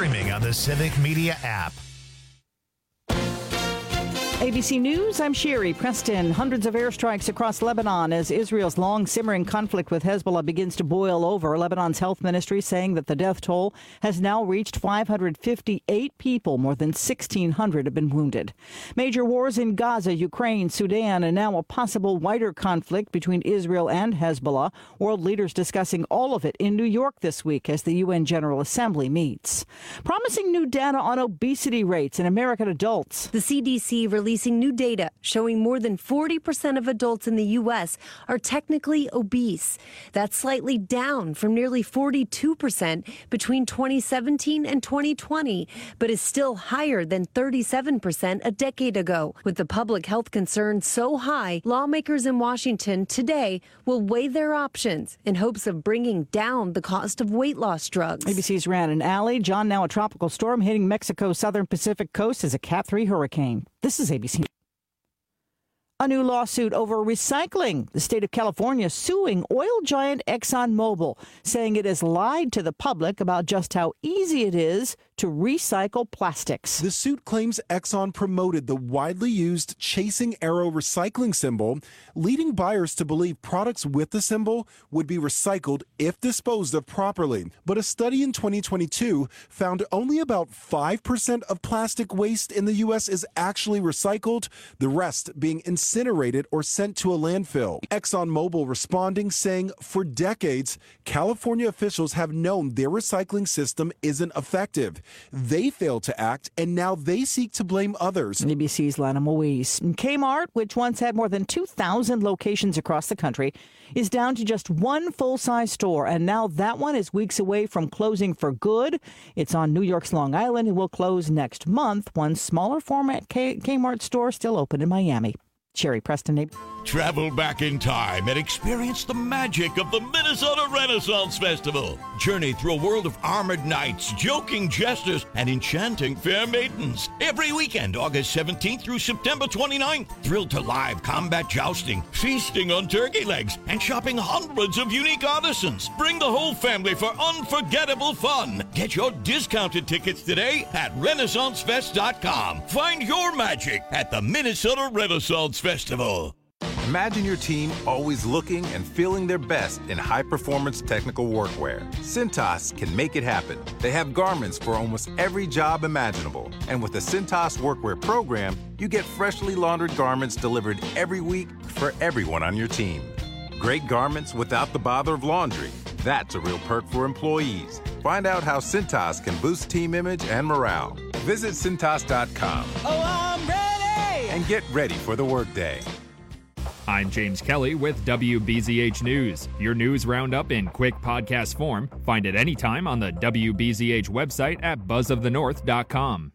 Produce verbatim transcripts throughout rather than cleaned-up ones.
streaming on the Civic Media app. A B C News, I'm Sherry Preston. Hundreds of airstrikes across Lebanon as Israel's long-simmering conflict with Hezbollah begins to boil over. Lebanon's health ministry saying that the death toll has now reached five hundred fifty-eight people. More than sixteen hundred have been wounded. Major wars in Gaza, Ukraine, Sudan, and now a possible wider conflict between Israel and Hezbollah. World leaders discussing all of it in New York this week as the U N General Assembly meets. Promising new data on obesity rates in American adults. The C D C released Releasing new data showing more than forty percent of adults in the U S are technically obese. That's slightly down from nearly forty-two percent between twenty seventeen and twenty twenty, but is still higher than thirty-seven percent a decade ago. With the public health concerns so high, lawmakers in Washington today will weigh their options in hopes of bringing down the cost of weight loss drugs. A B C's Rhiannon Alley. John, now a tropical storm hitting Mexico's southern Pacific coast as a Cat three hurricane. This is A B C. A new lawsuit over recycling. The state of California suing oil giant ExxonMobil, saying it has lied to the public about just how easy it is to recycle plastics. The suit claims Exxon promoted the widely used chasing arrow recycling symbol, leading buyers to believe products with the symbol would be recycled if disposed of properly. But a study in twenty twenty-two found only about five percent of plastic waste in the U S is actually recycled, the rest being incinerated or sent to a landfill. ExxonMobil responding, saying for decades, California officials have known their recycling system isn't effective. They failed to act, and now they seek to blame others. A B C's Lana Moise. Kmart, which once had more than two thousand locations across the country, is down to just one full-size store, and now that one is weeks away from closing for good. It's on New York's Long Island and will close next month. One smaller format K- Kmart store still open in Miami. Sherry Preston. Travel back in time and experience the magic of the Minnesota Renaissance Festival. Journey through a world of armored knights, joking jesters, and enchanting fair maidens. Every weekend, August seventeenth through September twenty-ninth. Thrilled to live combat jousting, feasting on turkey legs, and shopping hundreds of unique artisans. Bring the whole family for unforgettable fun. Get your discounted tickets today at Renaissance Fest dot com. Find your magic at the Minnesota Renaissance Festival. Imagine your team always looking and feeling their best in high-performance technical workwear. Cintas can make it happen. They have garments for almost every job imaginable. And with the Cintas Workwear program, you get freshly laundered garments delivered every week for everyone on your team. Great garments without the bother of laundry. That's a real perk for employees. Find out how Cintas can boost team image and morale. Visit Cintas dot com. Oh, I'm ready! And get ready for the workday. I'm James Kelly with W B Z H News, your news roundup in quick podcast form. Find it anytime on the W B Z H website at buzz of the north dot com.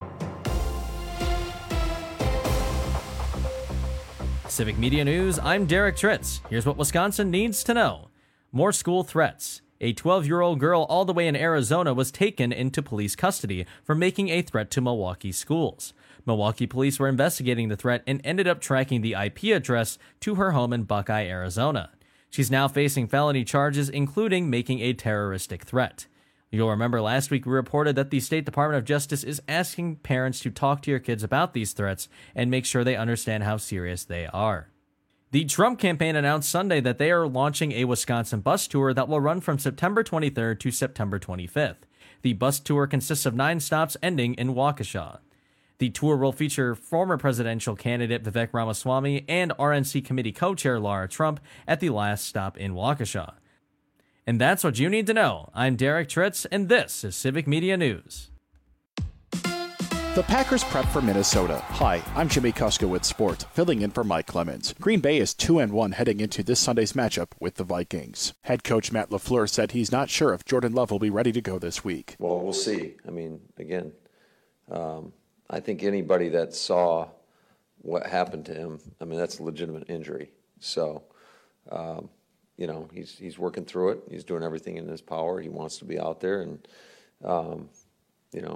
Civic Media News, I'm Derek Tritz. Here's what Wisconsin needs to know. More school threats. A twelve-year-old girl all the way in Arizona was taken into police custody for making a threat to Milwaukee schools. Milwaukee police were investigating the threat and ended up tracking the I P address to her home in Buckeye, Arizona. She's now facing felony charges, including making a terroristic threat. You'll remember last week we reported that the State Department of Justice is asking parents to talk to your kids about these threats and make sure they understand how serious they are. The Trump campaign announced Sunday that they are launching a Wisconsin bus tour that will run from September twenty-third to September twenty-fifth. The bus tour consists of nine stops ending in Waukesha. The tour will feature former presidential candidate Vivek Ramaswamy and R N C committee co-chair Lara Trump at the last stop in Waukesha. And that's what you need to know. I'm Derek Tritz, and this is Civic Media News. The Packers prep for Minnesota. Hi, I'm Jimmy Kuska with Sport, filling in for Mike Clemens. Green Bay is two and one heading into this Sunday's matchup with the Vikings. Head coach Matt LaFleur said he's not sure if Jordan Love will be ready to go this week. Well, we'll see. I mean, again, um, I think anybody that saw what happened to him, I mean, that's a legitimate injury. So, um, you know, he's he's working through it. He's doing everything in his power. He wants to be out there, and um, you know,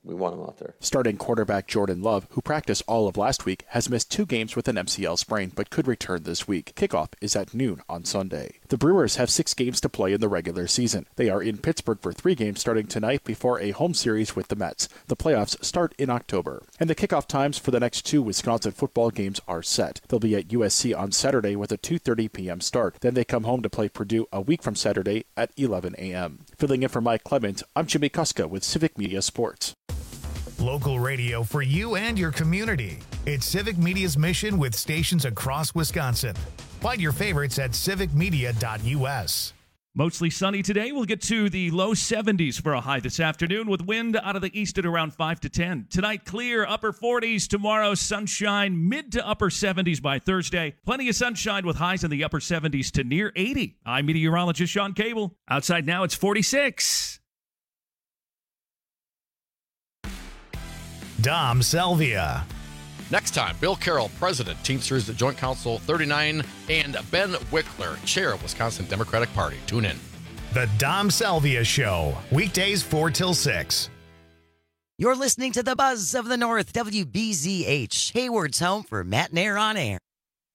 we want him out there. Starting quarterback Jordan Love, who practiced all of last week, has missed two games with an M C L sprain but could return this week. Kickoff is at noon on Sunday. The Brewers have six games to play in the regular season. They are in Pittsburgh for three games starting tonight before a home series with the Mets. The playoffs start in October. And the kickoff times for the next two Wisconsin football games are set. They'll be at U S C on Saturday with a two thirty p.m. start. Then they come home to play Purdue a week from Saturday at eleven a.m. Filling in for Mike Clement, I'm Jimmy Kuska with Civic Media Sports. Local radio for you and your community. It's Civic Media's mission with stations across Wisconsin. Find your favorites at civic media dot u s. Mostly sunny today. We'll get to the low seventies for a high this afternoon with wind out of the east at around five to ten. Tonight, clear, upper forties. Tomorrow, sunshine, mid to upper seventies by Thursday. Plenty of sunshine with highs in the upper seventies to near eighty. I'm meteorologist Sean Cable. Outside now, it's forty-six. Dom Salvia. Next time, Bill Carroll, President, Teamsters Joint Council thirty-nine, and Ben Wickler, Chair of Wisconsin Democratic Party. Tune in. The Dom Salvia Show, weekdays four till six. You're listening to the Buzz of the North, W B Z H, Hayward's home for Matt and Air on Air.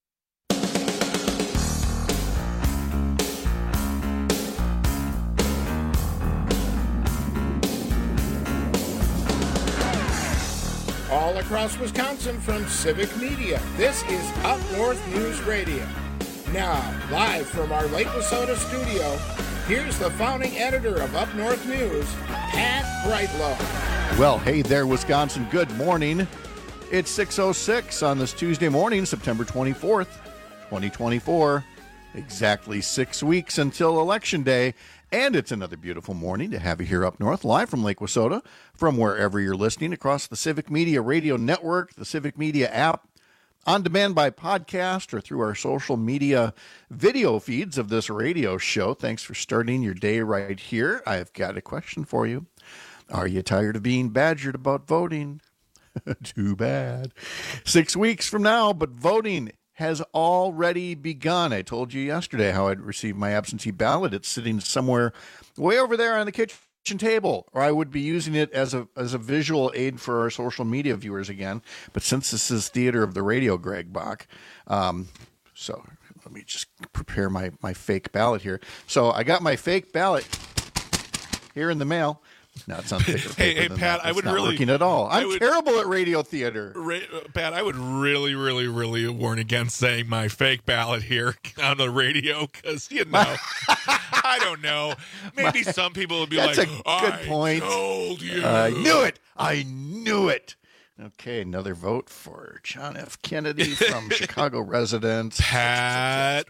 All across Wisconsin from Civic Media, this is Up North News Radio. Now, live from our Lake Wissota studio, here's the founding editor of Up North News, Pat Brightlow. Well, hey there, Wisconsin. Good morning. It's six oh six on this Tuesday morning, September twenty-fourth, twenty twenty-four. Exactly six weeks until Election Day. And it's another beautiful morning to have you here up north, live from Lake Wissota, from wherever you're listening, across the Civic Media Radio Network, the Civic Media app, on demand by podcast, or through our social media video feeds of this radio show. Thanks for starting your day right here. I've got a question for you. Are you tired of being badgered about voting? Too bad. Six weeks from now, but voting has already begun. I told you yesterday how I'd received my absentee ballot. It's sitting somewhere way over there on the kitchen table, or I would be using it as a as a visual aid for our social media viewers again. But since this is theater of the radio, Greg Bach, um, so let me just prepare my, my fake ballot here. So I got my fake ballot here in the mail. No, it's on thicker hey, paper hey, than Pat, that. I It's would not really working at all. I'm would, terrible at radio theater. Ra- Pat, I would really, really, really warn against saying my fake ballot here on the radio because, you know, I don't know. Maybe my, some people would be that's like, a good I point. told you. I knew it. I knew it. Okay, another vote for John F. Kennedy from Chicago resident. Pat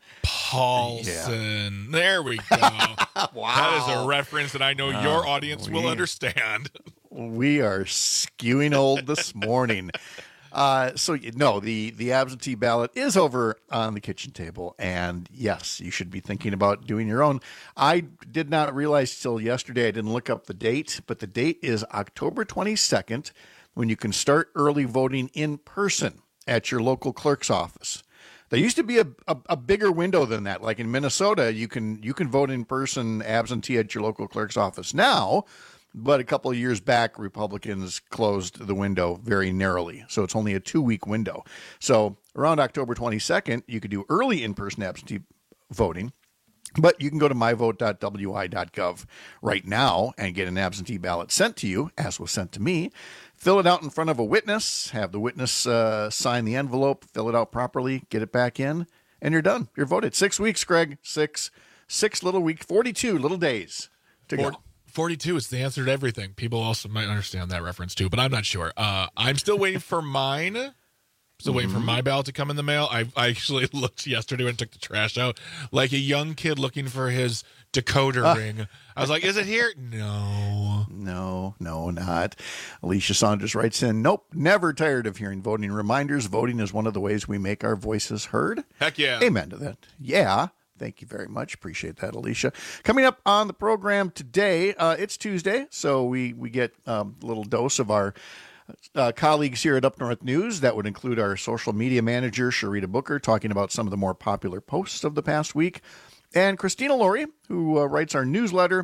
Paulson. Yeah. There we go. Wow. That is a reference that I know uh, your audience we, will understand. We are skewing old this morning. Uh, so, no, the, the absentee ballot is over on the kitchen table. And, yes, you should be thinking about doing your own. I did not realize till yesterday, I didn't look up the date, but the date is October twenty-second. When you can start early voting in person at your local clerk's office. There used to be a, a, a bigger window than that. Like in Minnesota, you can you can vote in person absentee at your local clerk's office now, but a couple of years back, Republicans closed the window very narrowly. So it's only a two-week window. So around October twenty-second, you could do early in-person absentee voting. But you can go to my vote dot w i dot gov right now and get an absentee ballot sent to you, as was sent to me. Fill it out in front of a witness, have the witness uh, sign the envelope, fill it out properly, get it back in, and you're done. You're voted. Six weeks, Greg. Six. Six little weeks. forty-two little days to Four, go. forty-two is the answer to everything. People also might understand that reference too, but I'm not sure. Uh, I'm still waiting for mine. Still waiting mm-hmm. for my ballot to come in the mail. I, I actually looked yesterday when I took the trash out like a young kid looking for his decoder uh, ring. I was like, is it here? No. No, no, not. Alicia Saunders writes in, nope, never tired of hearing voting reminders. Voting is one of the ways we make our voices heard. Heck yeah. Amen to that. Yeah. Thank you very much. Appreciate that, Alicia. Coming up on the program today, uh, it's Tuesday, so we, we get um, a little dose of our Uh, colleagues here at Up North News. That would include our social media manager, Sharita Booker, talking about some of the more popular posts of the past week, and Christina Laurie, who uh, writes our newsletter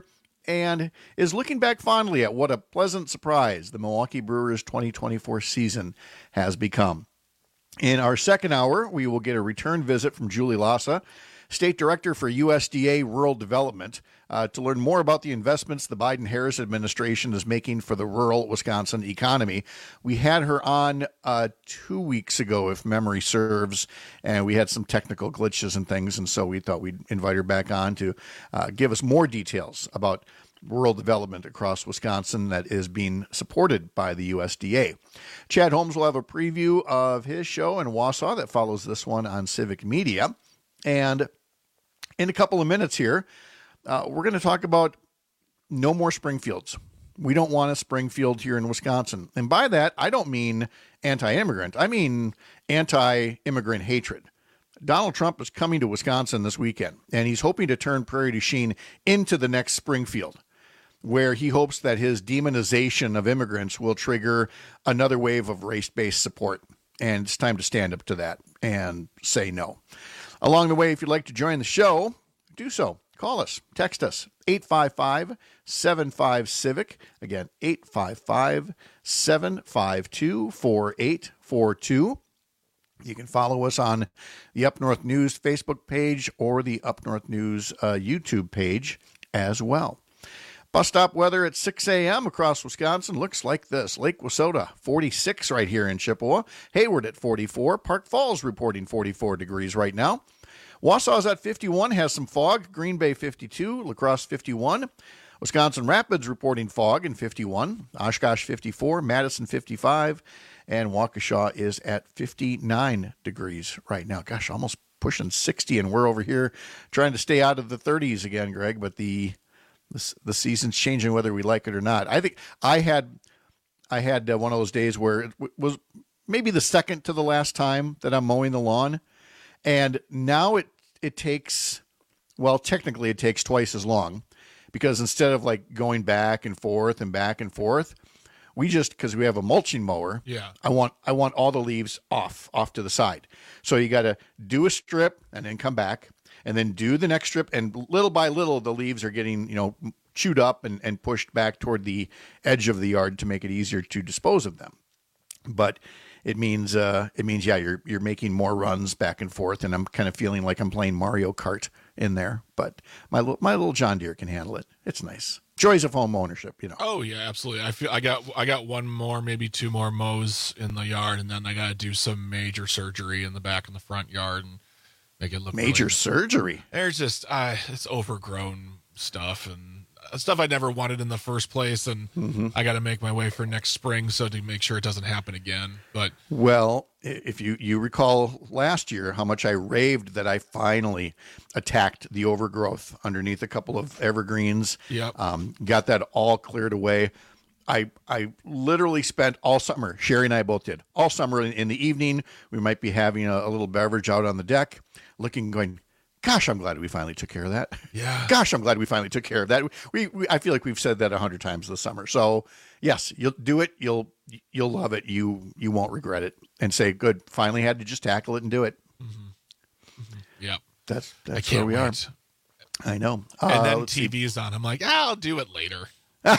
and is looking back fondly at what a pleasant surprise the Milwaukee Brewers twenty twenty-four season has become. In our second hour, we will get a return visit from Julie Lassa, State Director for U S D A Rural Development, uh, to learn more about the investments the Biden-Harris administration is making for the rural Wisconsin economy. We had her on uh, two weeks ago, if memory serves, and we had some technical glitches and things, and so we thought we'd invite her back on to uh, give us more details about rural development across Wisconsin that is being supported by the U S D A. Chad Holmes will have a preview of his show in Wausau that follows this one on Civic Media. And in a couple of minutes here, uh, we're going to talk about no more Springfields. We don't want a Springfield here in Wisconsin. And by that, I don't mean anti-immigrant. I mean anti-immigrant hatred. Donald Trump is coming to Wisconsin this weekend, and he's hoping to turn Prairie du Chien into the next Springfield, where he hopes that his demonization of immigrants will trigger another wave of race-based support. And it's time to stand up to that and say no. Along the way, if you'd like to join the show, do so. Call us, text us, eight five five, seven five, CIVIC. Again, eight five five, seven five two, four eight four two. You can follow us on the Up North News Facebook page or the Up North News uh, YouTube page as well. Bus stop weather at six a.m. across Wisconsin looks like this. Lake Wissota, forty-six right here in Chippewa. Hayward at forty-four. Park Falls reporting forty-four degrees right now. Wausau's at fifty-one, has some fog. Green Bay fifty-two. La Crosse fifty-one. Wisconsin Rapids reporting fog and fifty-one. Oshkosh fifty-four. Madison fifty-five. And Waukesha is at fifty-nine degrees right now. Gosh, almost pushing sixty, and we're over here trying to stay out of the thirties again, Greg, but the The, the season's changing whether we like it or not. I think I had I had uh, one of those days where it w- was maybe the second to the last time that I'm mowing the lawn. And now it it takes, well, technically it takes twice as long, because instead of like going back and forth and back and forth, we just, because we have a mulching mower, yeah. I want I want all the leaves off, off to the side. So you got to do a strip and then come back, and then do the next strip, and little by little, the leaves are getting, you know, chewed up and, and pushed back toward the edge of the yard to make it easier to dispose of them. But it means, uh, it means, yeah, you're you're making more runs back and forth, and I'm kind of feeling like I'm playing Mario Kart in there. But my little my little John Deere can handle it. It's nice. Joys of home ownership, you know. Oh yeah, absolutely. I feel I got I got one more, maybe two more mows in the yard, and then I got to do some major surgery in the back and the front yard and make it look major really, surgery. There's just uh, it's overgrown stuff and stuff I never wanted in the first place, and mm-hmm. I got to make my way for next spring so to make sure it doesn't happen again. But well, if you you recall last year how much I raved that I finally attacked the overgrowth underneath a couple of evergreens. Yep. Um, got that all cleared away. I I literally spent all summer, Sherry and I both did, all summer in, in the evening, we might be having a, a little beverage out on the deck, looking, going, gosh, I'm glad we finally took care of that. Yeah. Gosh, I'm glad we finally took care of that. We, we I feel like we've said that a hundred times this summer. So yes, you'll do it. You'll you'll love it. You you won't regret it. And say, good, finally had to just tackle it and do it. Mm-hmm. Mm-hmm. Yep. That's that's I can't where we wait. are. I know. And uh, then T V is on. I'm like, ah, I'll do it later.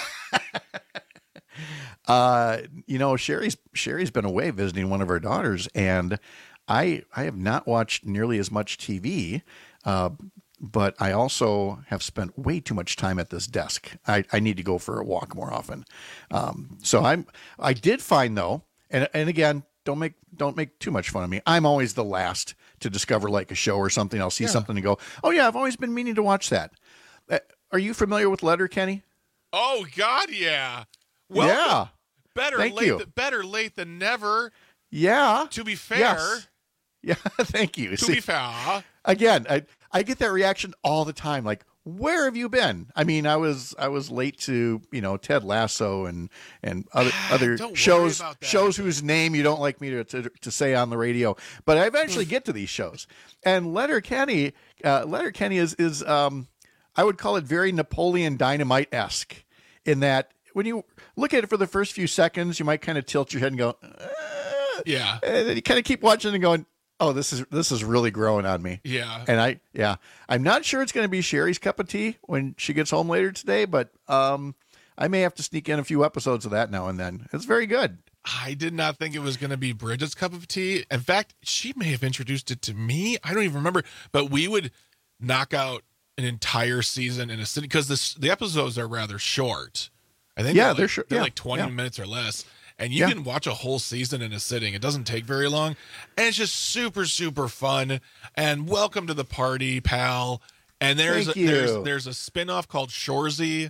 uh, you know, Sherry's Sherry's been away visiting one of her daughters, and I I have not watched nearly as much T V. Uh, but I also have spent way too much time at this desk. I, I need to go for a walk more often. Um, so I'm, I did find though, and, and again, don't make, don't make too much fun of me. I'm always the last to discover like a show or something. I'll see yeah. something and go, oh yeah, I've always been meaning to watch that. Uh, are you familiar with Letterkenny? Oh God. Yeah. Well, yeah. Better Thank late, you. Th- better late than never. Yeah. To be fair. Yes. Yeah. Thank you. To see, be fair. Again, I, I get that reaction all the time. Like, where have you been? I mean, I was I was late to, you know, Ted Lasso and and other other shows shows whose name you don't like me to, to to say on the radio. But I eventually get to these shows. And Letterkenny, uh, Letterkenny is is um, I would call it very Napoleon Dynamite-esque in that when you look at it for the first few seconds, you might kind of tilt your head and go, uh, yeah, and then you kind of keep watching and going, Oh, this is this is really growing on me. Yeah. And I yeah, I'm not sure it's going to be Sherry's cup of tea when she gets home later today, but um I may have to sneak in a few episodes of that now and then. It's very good. I did not think it was going to be Bridget's cup of tea. In fact, she may have introduced it to me. I don't even remember, but we would knock out an entire season in a city because this the episodes are rather short. I think yeah, they're, like, they're, short. they're yeah, like twenty yeah. minutes or less. And you Yeah. can watch a whole season in a sitting. It doesn't take very long. And it's just super, super fun. And welcome to the party, pal. And there's Thank a, you. there's there's a spinoff called Shoresy.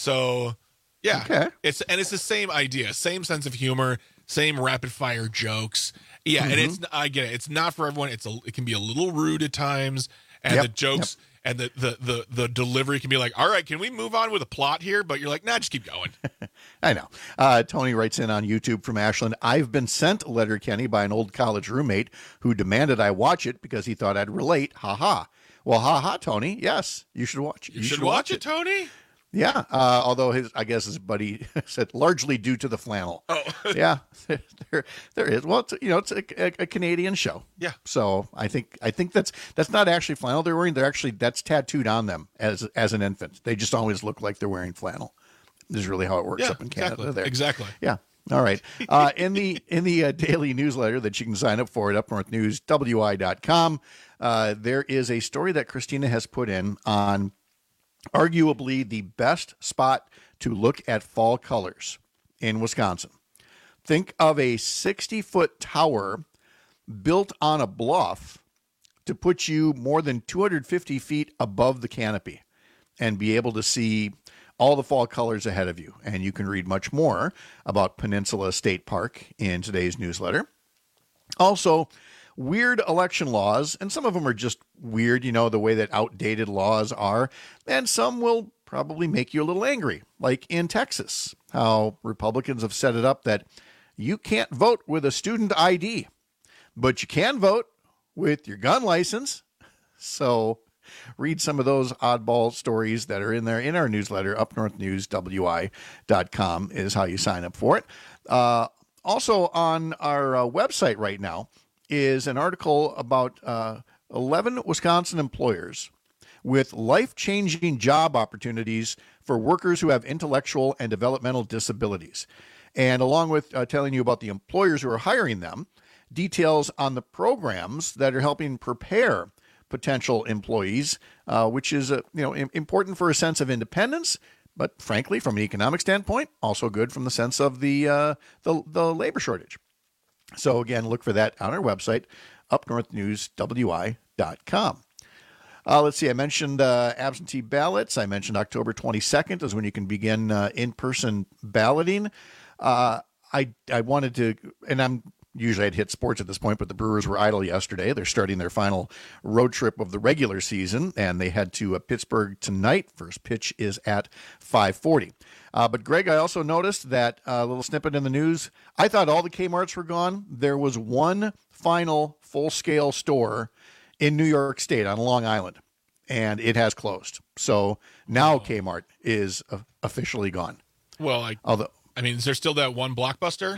So yeah. Okay. It's and it's the same idea, same sense of humor, same rapid fire jokes. Yeah, Mm-hmm. and it's I get it. It's not for everyone. It's a it can be a little rude at times. And Yep, the jokes and the, the the the delivery can be like, all right, can we move on with a plot here? But you're like, nah, just keep going. I know. Uh, Tony writes in on YouTube from Ashland. I've been sent Letterkenny by an old college roommate who demanded I watch it because he thought I'd relate. Ha ha. Well, ha ha, Tony. Yes, you should watch it. You, should, watch it, Tony. Yeah. Uh, although his, I guess his buddy said largely due to the flannel. Oh, yeah. There, there is. Well, it's, you know, it's a, a, a Canadian show. Yeah. So I think I think that's that's not actually flannel they're wearing. They're actually that's tattooed on them as as an infant. They just always look like they're wearing flannel. This is really how it works Yeah, up in Canada. exactly. There. Exactly. Yeah. All right. Uh, in the in the uh, daily newsletter that you can sign up for at up north news w i dot com, uh, there is a story that Christina has put in on arguably the best spot to look at fall colors in Wisconsin. Think of a sixty-foot tower built on a bluff to put you more than two hundred fifty feet above the canopy and be able to see all the fall colors ahead of you. And you can read much more about Peninsula State Park in today's newsletter. Also, weird election laws, and some of them are just weird, you know, the way that outdated laws are, and some will probably make you a little angry, like in Texas, how Republicans have set it up that you can't vote with a student I D, but you can vote with your gun license. So read some of those oddball stories that are in there in our newsletter. up north news w i dot com is how you sign up for it. Uh, also on our uh, website right now is an article about uh, eleven Wisconsin employers with life-changing job opportunities for workers who have intellectual and developmental disabilities. And along with uh, telling you about the employers who are hiring them, details on the programs that are helping prepare potential employees, uh, which is uh, you know im- important for a sense of independence, but frankly, from an economic standpoint, also good from the sense of the uh, the, the labor shortage. So again, look for that on our website, up north news w i dot com. Uh, let's see, I mentioned uh, absentee ballots. I mentioned October twenty-second is when you can begin uh, in-person balloting. Uh, I I wanted to, and I'm usually I'd hit sports at this point, but the Brewers were idle yesterday. They're starting their final road trip of the regular season, and they head to uh, Pittsburgh tonight. First pitch is at five forty. Uh, but, Greg, I also noticed that a uh, little snippet in the news. I thought all the Kmarts were gone. There was one final full-scale store in New York State on Long Island, and it has closed. So now oh. Kmart is uh, officially gone. Well, I, Although, I mean, is there still that one Blockbuster?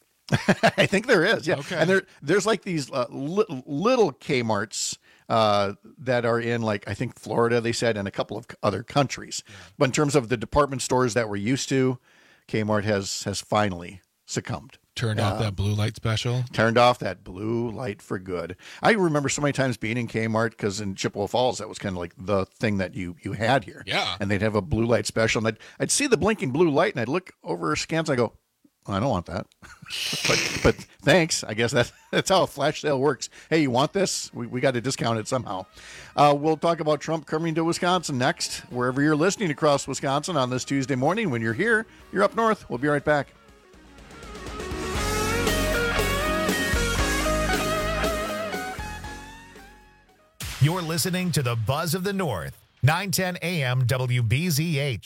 I think there is, yeah. Okay. And there, there's like these uh, li- little Kmarts uh, that are in, like, I think Florida, they said, and a couple of other countries. Yeah. But in terms of the department stores that we're used to, Kmart has has finally succumbed. Turned off uh, that blue light special. Turned off that blue light for good. I remember so many times being in Kmart because in Chippewa Falls, that was kind of like the thing that you you had here. Yeah. And they'd have a blue light special, and I'd, I'd see the blinking blue light, and I'd look over scans, and I go, I don't want that. but but thanks. I guess that's, that's how a flash sale works. Hey, you want this? We, we got to discount it somehow. Uh, we'll talk about Trump coming to Wisconsin next, wherever you're listening across Wisconsin on this Tuesday morning. When you're here, you're up north. We'll be right back. You're listening to the Buzz of the North, nine ten a.m. W B Z H.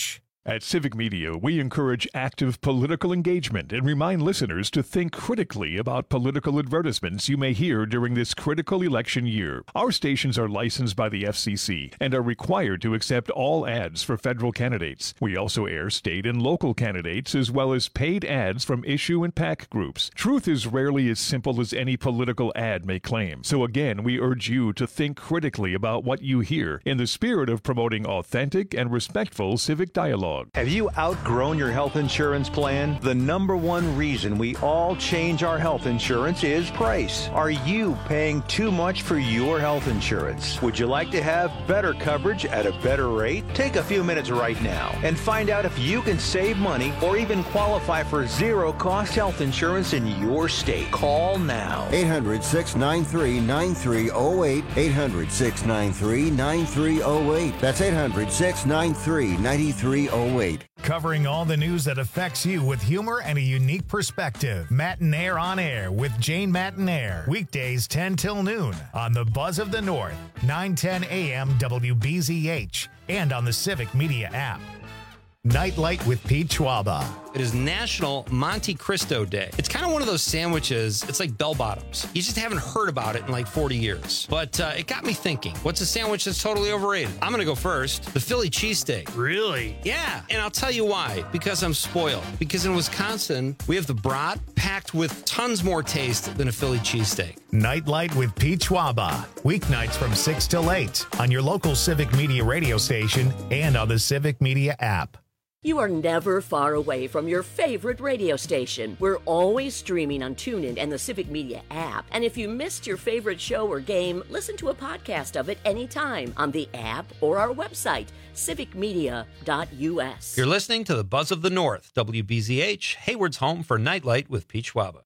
At Civic Media, we encourage active political engagement and remind listeners to think critically about political advertisements you may hear during this critical election year. Our stations are licensed by the F C C and are required to accept all ads for federal candidates. We also air state and local candidates as well as paid ads from issue and PAC groups. Truth is rarely as simple as any political ad may claim. So again, we urge you to think critically about what you hear in the spirit of promoting authentic and respectful civic dialogue. Have you outgrown your health insurance plan? The number one reason we all change our health insurance is price. Are you paying too much for your health insurance? Would you like to have better coverage at a better rate? Take a few minutes right now and find out if you can save money or even qualify for zero-cost health insurance in your state. Call now. eight hundred, six nine three, nine three zero eight. eight hundred, six nine three, nine three zero eight. That's eight hundred, six nine three, nine three zero eight. Covering all the news that affects you with humor and a unique perspective. Mattinaire on Air with Jane Mattinaire. Weekdays ten till noon on the Buzz of the North, nine ten a.m. W B Z H, and on the Civic Media app. Nightlight with Pete Schwaba. It is National Monte Cristo Day. It's kind of one of those sandwiches, it's like bell bottoms. You just haven't heard about it in like forty years. But uh, it got me thinking, what's a sandwich that's totally overrated? I'm going to go first. The Philly cheesesteak. Really? Yeah, and I'll tell you why. Because I'm spoiled. Because in Wisconsin, we have the brat packed with tons more taste than a Philly cheesesteak. Nightlight with Pete Schwaba. Weeknights from six till eight on your local Civic Media radio station and on the Civic Media app. You are never far away from your favorite radio station. We're always streaming on TuneIn and the Civic Media app. And if you missed your favorite show or game, listen to a podcast of it anytime on the app or our website, civic media dot u s. You're listening to the Buzz of the North, W B Z H, Hayward's home for Nightlight with Pete Schwaba.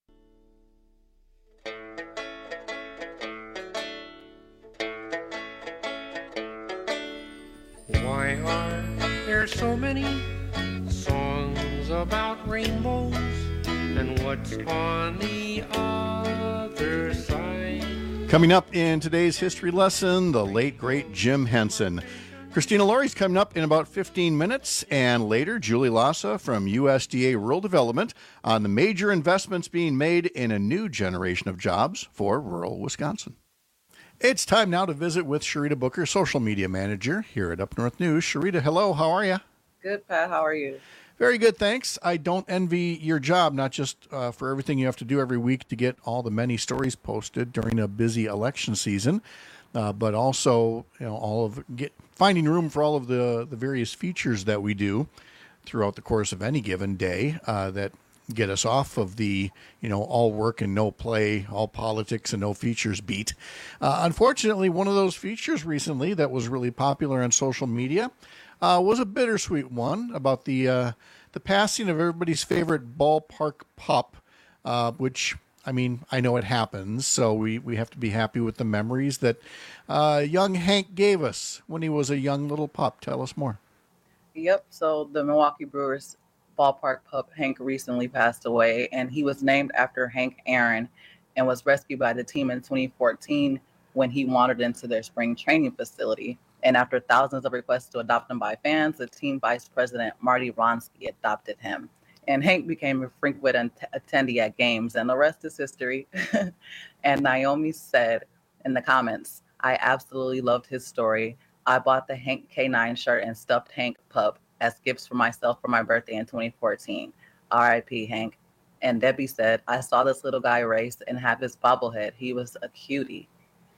Why are there so many songs about rainbows, and what's on the other side? Coming up in today's history lesson, the late, great Jim Henson. Christina Laurie's coming up in about fifteen minutes, and later, Julie Lassa from U S D A Rural Development on the major investments being made in a new generation of jobs for rural Wisconsin. It's time now to visit with Sharita Booker, social media manager here at Up North News. Sharita, hello. How are you? Good, Pat. How are you? Very good, thanks. I don't envy your job, not just uh, for everything you have to do every week to get all the many stories posted during a busy election season, uh, but also, you know, all of get finding room for all of the the various features that we do throughout the course of any given day uh, that get us off of the, you know, all work and no play, all politics and no features beat. Uh, unfortunately, one of those features recently that was really popular on social media uh, was a bittersweet one about the uh, the passing of everybody's favorite ballpark pup, uh, which, I mean, I know it happens, so we, we have to be happy with the memories that uh, young Hank gave us when he was a young little pup. Tell us more. Yep, so the Milwaukee Brewers ballpark pup Hank recently passed away, and he was named after Hank Aaron and was rescued by the team in twenty fourteen when he wandered into their spring training facility. And after thousands of requests to adopt him by fans, the team vice president Marty Wronski adopted him. And Hank became a frequent attendee at games, and the rest is history. And Naomi said in the comments, "I absolutely loved his story. I bought the Hank K nine shirt and stuffed Hank pup as gifts for myself for my birthday in twenty fourteen. R I P Hank." And Debbie said, "I saw this little guy race and have his bobblehead. He was a cutie."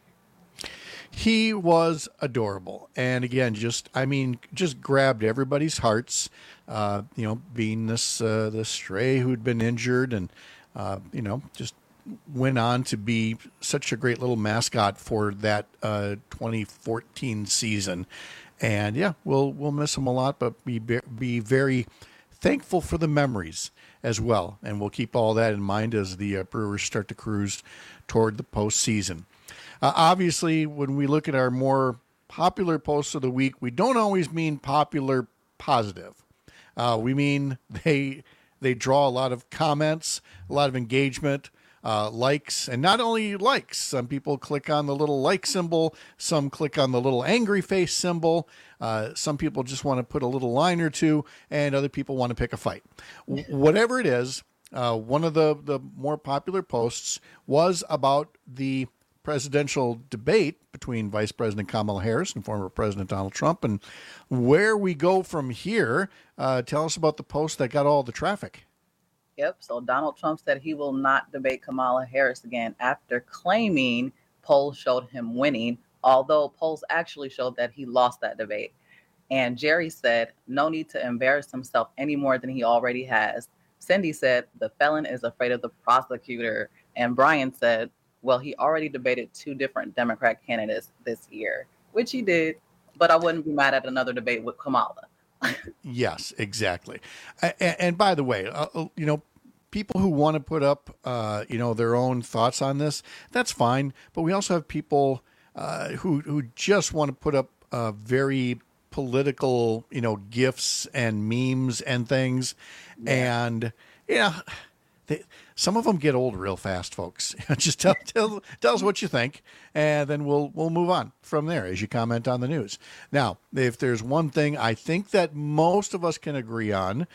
He was adorable. And again, just, I mean, just grabbed everybody's hearts, uh, you know, being this, uh, this stray who'd been injured and, uh, you know, just went on to be such a great little mascot for that uh, twenty fourteen season. And yeah, we'll we'll miss him a lot, but be be very thankful for the memories as well. And we'll keep all that in mind as the uh, Brewers start to cruise toward the postseason. Uh, obviously, when we look at our more popular posts of the week, we don't always mean popular positive. Uh, we mean they they draw a lot of comments, a lot of engagement, uh, likes, and not only likes. Some people click on the little like symbol. Some click on the little angry face symbol. Uh, some people just want to put a little line or two, and other people want to pick a fight. W- whatever it is, uh, one of the, the more popular posts was about the presidential debate between Vice President Kamala Harris and former President Donald Trump, and where we go from here. Uh, tell us about the post that got all the traffic. Yep. So Donald Trump said he will not debate Kamala Harris again after claiming polls showed him winning, although polls actually showed that he lost that debate. And Jerry said, no need to embarrass himself any more than he already has. Cindy said, the felon is afraid of the prosecutor. And Brian said, well, he already debated two different Democrat candidates this year, which he did, but I wouldn't be mad at another debate with Kamala. Yes, exactly. And, and by the way, uh, you know, people who want to put up, uh, you know, their own thoughts on this, that's fine. But we also have people uh, who who just want to put up uh, very political, you know, gifs and memes and things, yeah. and yeah. They, some of them get old real fast, folks. Just tell, tell tell us what you think, and then we'll we'll move on from there as you comment on the news. Now, if there's one thing I think that most of us can agree on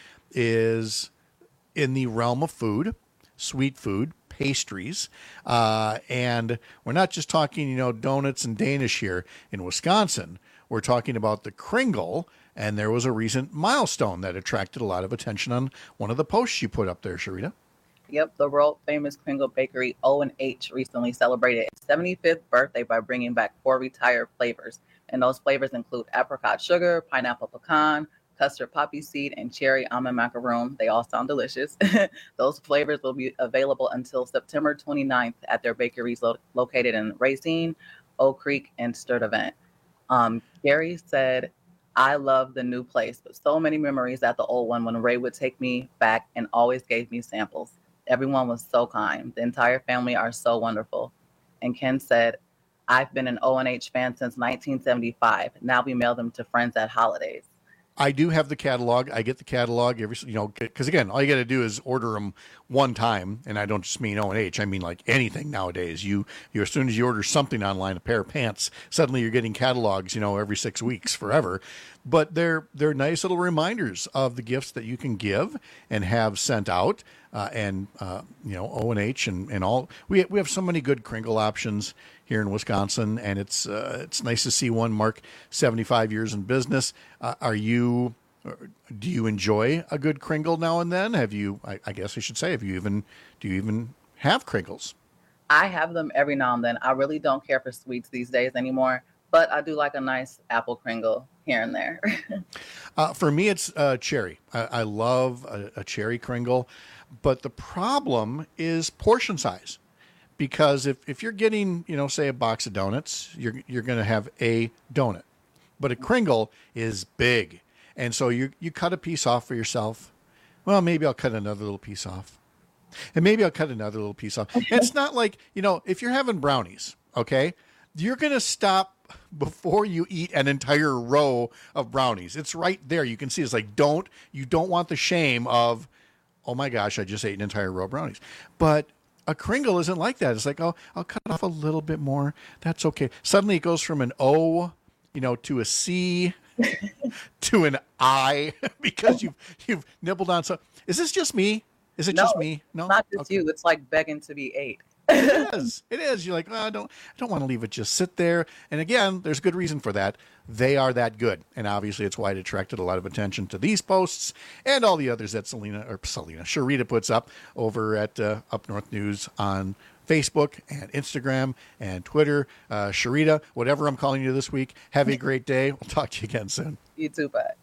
is in the realm of food, sweet food, pastries, uh, and we're not just talking, you know, donuts and Danish here in Wisconsin. We're talking about the Kringle, and there was a recent milestone that attracted a lot of attention on one of the posts you put up there, Sharita. Yep, the world famous Kringle Bakery O and H recently celebrated its seventy-fifth birthday by bringing back four retired flavors. And those flavors include apricot sugar, pineapple pecan, custard poppy seed, and cherry almond macaroon. They all sound delicious. Those flavors will be available until September twenty-ninth at their bakeries lo- located in Racine, Oak Creek, and Sturtevant. Um, Gary said, I love the new place, but so many memories at the old one when Ray would take me back and always gave me samples. Everyone was so kind. The entire family are so wonderful. And Ken said, I've been an O and H fan since nineteen seventy-five. Now we mail them to friends at holidays. I do have the catalog. I get the catalog every, you know, because again, all you got to do is order them one time, and I don't just mean O and H. I mean like anything nowadays. You, you as soon as you order something online, a pair of pants, suddenly you're getting catalogs, you know, every six weeks forever. But they're they're nice little reminders of the gifts that you can give and have sent out, uh, and uh, you know, O and H and and all. We we have so many good Kringle options here in Wisconsin, and it's uh, it's nice to see one mark seventy-five years in business. Uh, are you? Do you enjoy a good Kringle now and then? Have you? I, I guess I should say, have you even? Do you even have Kringles? I have them every now and then. I really don't care for sweets these days anymore, but I do like a nice apple Kringle here and there. uh, for me, it's uh, cherry. I, I love a, a cherry Kringle, but the problem is portion size. Because if, if you're getting, you know, say a box of donuts, you're you're going to have a donut. But a Kringle is big. And so you you cut a piece off for yourself. Well, maybe I'll cut another little piece off. And maybe I'll cut another little piece off. And it's not like, you know, if you're having brownies, okay, you're going to stop before you eat an entire row of brownies. It's right there. You can see it's like, don't, you don't want the shame of, oh my gosh, I just ate an entire row of brownies. But a Kringle isn't like that. It's like, oh, I'll cut off a little bit more. That's okay. Suddenly it goes from an O, you know, to a C, to an I, because you've you've nibbled on some. Is this just me? Is it no, just me? No, it's not just okay. you. It's like begging to be ate. It is. It is. You're like, oh, I don't, I don't want to leave it just sit there. And again, there's good reason for that. They are that good, and obviously, it's why it attracted a lot of attention to these posts and all the others that Selena or Selena Sharita puts up over at uh, Up North News on Facebook and Instagram and Twitter. Uh, Sharita, whatever I'm calling you this week, have a great day. We'll talk to you again soon. You too, bye.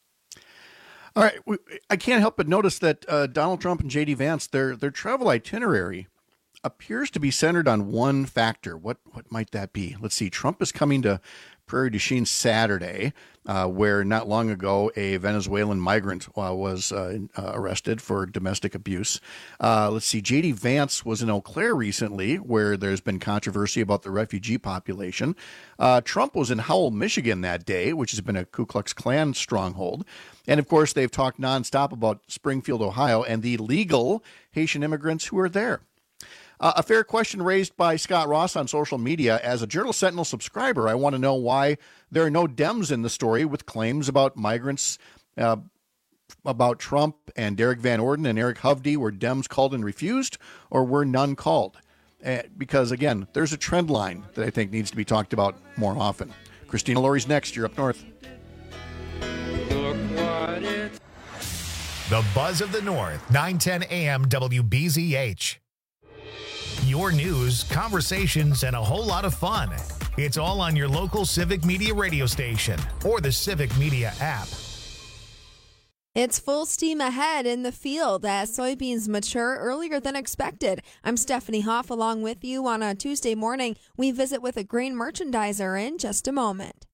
All right, I can't help but notice that uh, Donald Trump and J D Vance, their their travel itinerary appears to be centered on one factor. What what might that be? Let's see. Trump is coming to Prairie du Chien Saturday, uh, where not long ago a Venezuelan migrant uh, was uh, uh, arrested for domestic abuse. Uh, let's see. J D Vance was in Eau Claire recently, where there's been controversy about the refugee population. Uh, Trump was in Howell, Michigan that day, which has been a Ku Klux Klan stronghold. And, of course, they've talked nonstop about Springfield, Ohio, and the legal Haitian immigrants who are there. Uh, a fair question raised by Scott Ross on social media. As a Journal Sentinel subscriber, I want to know why there are no Dems in the story with claims about migrants, uh, about Trump and Derek Van Orden and Eric Hovde. Were Dems called and refused, or were none called? Uh, because, again, there's a trend line that I think needs to be talked about more often. Christina Laurie's next. You're up north. The Buzz of the North, nine ten a.m. W B Z H. Your news, conversations, and a whole lot of fun. It's all on your local Civic Media radio station or the Civic Media app. It's full steam ahead in the field as soybeans mature earlier than expected. I'm Stephanie Hoff along with you on a Tuesday morning. We visit with a grain merchandiser in just a moment.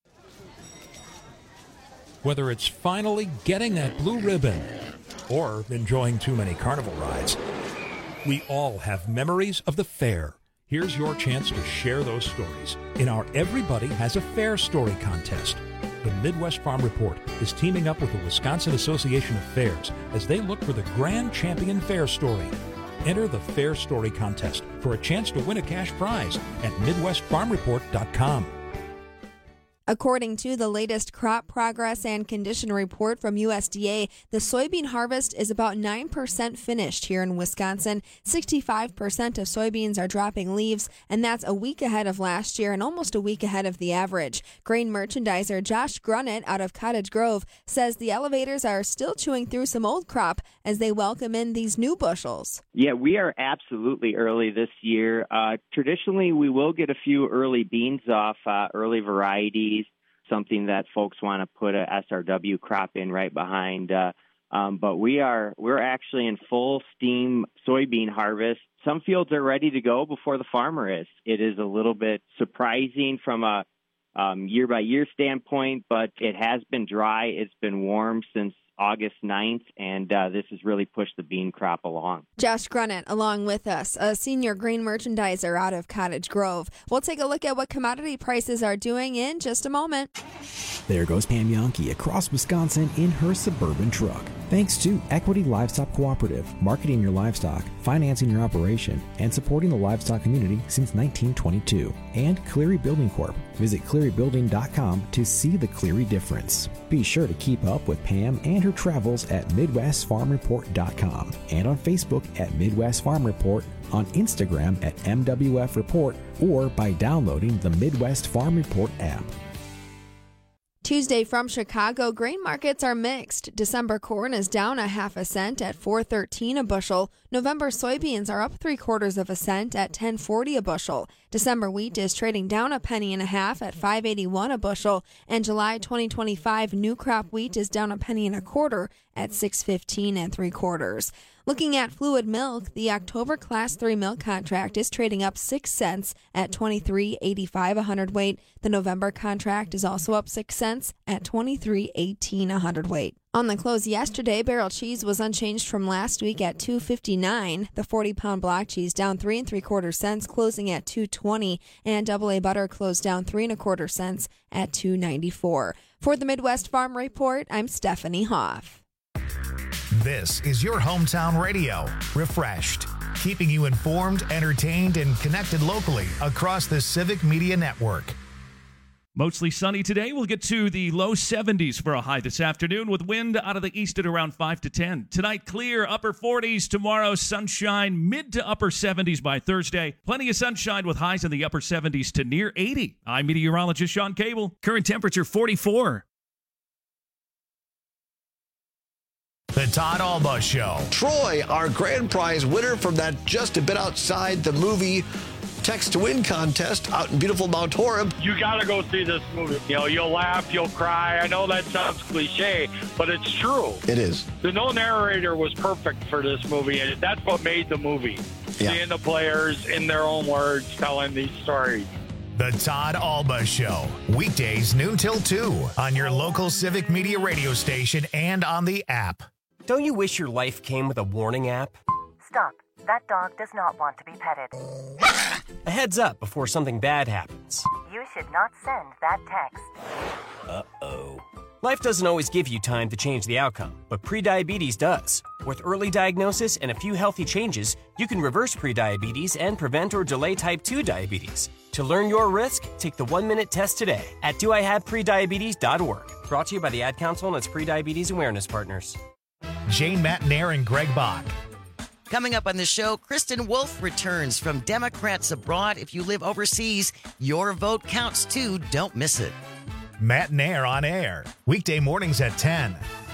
Whether it's finally getting that blue ribbon or enjoying too many carnival rides, we all have memories of the fair. Here's your chance to share those stories in our Everybody Has a Fair Story contest. The Midwest Farm Report is teaming up with the Wisconsin Association of Fairs as they look for the Grand Champion Fair Story. Enter the Fair Story contest for a chance to win a cash prize at midwest farm report dot com. According to the latest crop progress and condition report from U S D A, the soybean harvest is about nine percent finished here in Wisconsin. sixty-five percent of soybeans are dropping leaves, and that's a week ahead of last year and almost a week ahead of the average. Grain merchandiser Josh Grunnett out of Cottage Grove says the elevators are still chewing through some old crop as they welcome in these new bushels. Yeah, we are absolutely early this year. Uh, traditionally, we will get a few early beans off, uh, early varieties, something that folks want to put a S R W crop in right behind. Uh, um, but we are we're actually in full steam soybean harvest. Some fields are ready to go before the farmer is. It is a little bit surprising from a um, year-by-year standpoint, but it has been dry. It's been warm since August ninth, and uh, this has really pushed the bean crop along. Josh Grunnett along with us, a senior grain merchandiser out of Cottage Grove. We'll take a look at what commodity prices are doing in just a moment. There goes Pam Yonke across Wisconsin in her Suburban truck. Thanks to Equity Livestock Cooperative, marketing your livestock, financing your operation, and supporting the livestock community since nineteen twenty-two. And Cleary Building Corp. Visit cleary building dot com to see the Cleary difference. Be sure to keep up with Pam and her travels at midwest farm report dot com and on Facebook at Midwest Farm Report, on Instagram at M W F Report, or by downloading the Midwest Farm Report app. Tuesday from Chicago, grain markets are mixed. December corn is down a half a cent at four thirteen a bushel. November soybeans are up three quarters of a cent at ten forty a bushel. December wheat is trading down a penny and a half at five eighty-one a bushel, and July twenty twenty-five new crop wheat is down a penny and a quarter at six fifteen and three quarters. Looking at fluid milk, the October Class three milk contract is trading up six cents at twenty-three eighty-five a hundredweight. The November contract is also up six cents at twenty-three eighteen a hundredweight. On the close yesterday, barrel cheese was unchanged from last week at two fifty-nine. The forty-pound block cheese down three and three quarter cents, closing at two twenty, and double A butter closed down three and a quarter cents at two ninety-four. For the Midwest Farm Report, I'm Stephanie Hoff. This is your hometown radio, Refreshed, keeping you informed, entertained, and connected locally across the Civic Media Network. Mostly sunny today. We'll get to the low seventies for a high this afternoon with wind out of the east at around five to ten. Tonight, clear, upper forties. Tomorrow, sunshine, mid to upper seventies by Thursday. Plenty of sunshine with highs in the upper seventies to near eighty. I'm meteorologist Sean Cable. Current temperature forty-four. The Todd Alba Show. Troy, our grand prize winner from that just a bit outside the movie Text to Win contest out in beautiful Mount Horeb. You got to go see this movie. You know, you'll laugh, you'll cry. I know that sounds cliche, but it's true. It is. The no narrator was perfect for this movie, and that's what made the movie. Yeah. Seeing the players in their own words telling these stories. The Todd Alba Show, weekdays noon till two on your local Civic Media radio station and on the app. Don't you wish your life came with a warning app? Stop. That dog does not want to be petted. A heads up before something bad happens. You should not send that text. Uh-oh. Life doesn't always give you time to change the outcome, but prediabetes does. With early diagnosis and a few healthy changes, you can reverse prediabetes and prevent or delay type two diabetes. To learn your risk, take the one-minute test today at do I have prediabetes dot org. Brought to you by the Ad Council and its Prediabetes Awareness Partners. Jane Matenaer and Greg Bach. Coming up on the show, Kristen Wolf returns from Democrats Abroad. If you live overseas, your vote counts too. Don't miss it. Matenaer on air, weekday mornings at ten.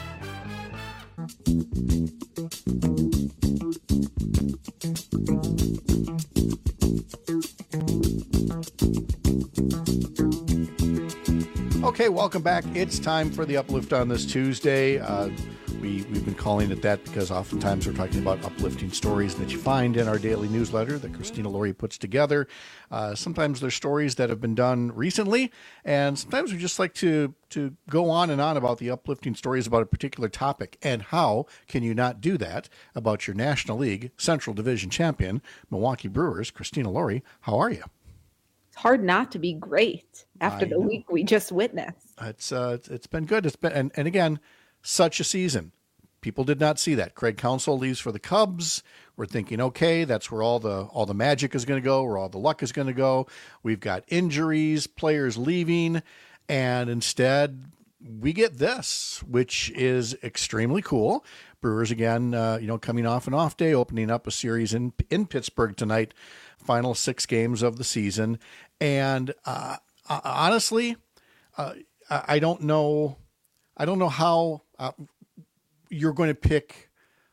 Okay, welcome back. It's time for the Uplift on this Tuesday. Uh, we, we've been calling it that because oftentimes we're talking about uplifting stories that you find in our daily newsletter that Christina Laurie puts together. Uh, sometimes they're stories that have been done recently, and sometimes we just like to, to go on and on about the uplifting stories about a particular topic. And how can you not do that about your National League Central Division champion, Milwaukee Brewers? Christina Laurie, how are you? It's hard not to be great after I the know. week we just witnessed. It's uh, it's, it's been good. It's been and, and again, such a season. People did not see that. Craig Counsell leaves for the Cubs. We're thinking, okay, that's where all the all the magic is going to go, where all the luck is going to go. We've got injuries, players leaving, and instead we get this, which is extremely cool. Brewers again, uh, you know, coming off an off day, opening up a series in in Pittsburgh tonight. Final six games of the season, and uh, honestly, uh, I don't know. I don't know how uh, you're going to pick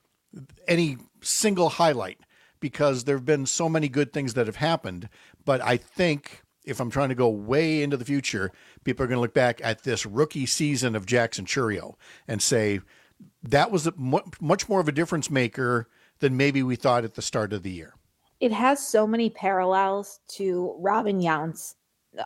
any single highlight because there have been so many good things that have happened. But I think if I'm trying to go way into the future, people are going to look back at this rookie season of Jackson Chourio and say that was a mu- much more of a difference maker than maybe we thought at the start of the year. It has so many parallels to Robin Yount's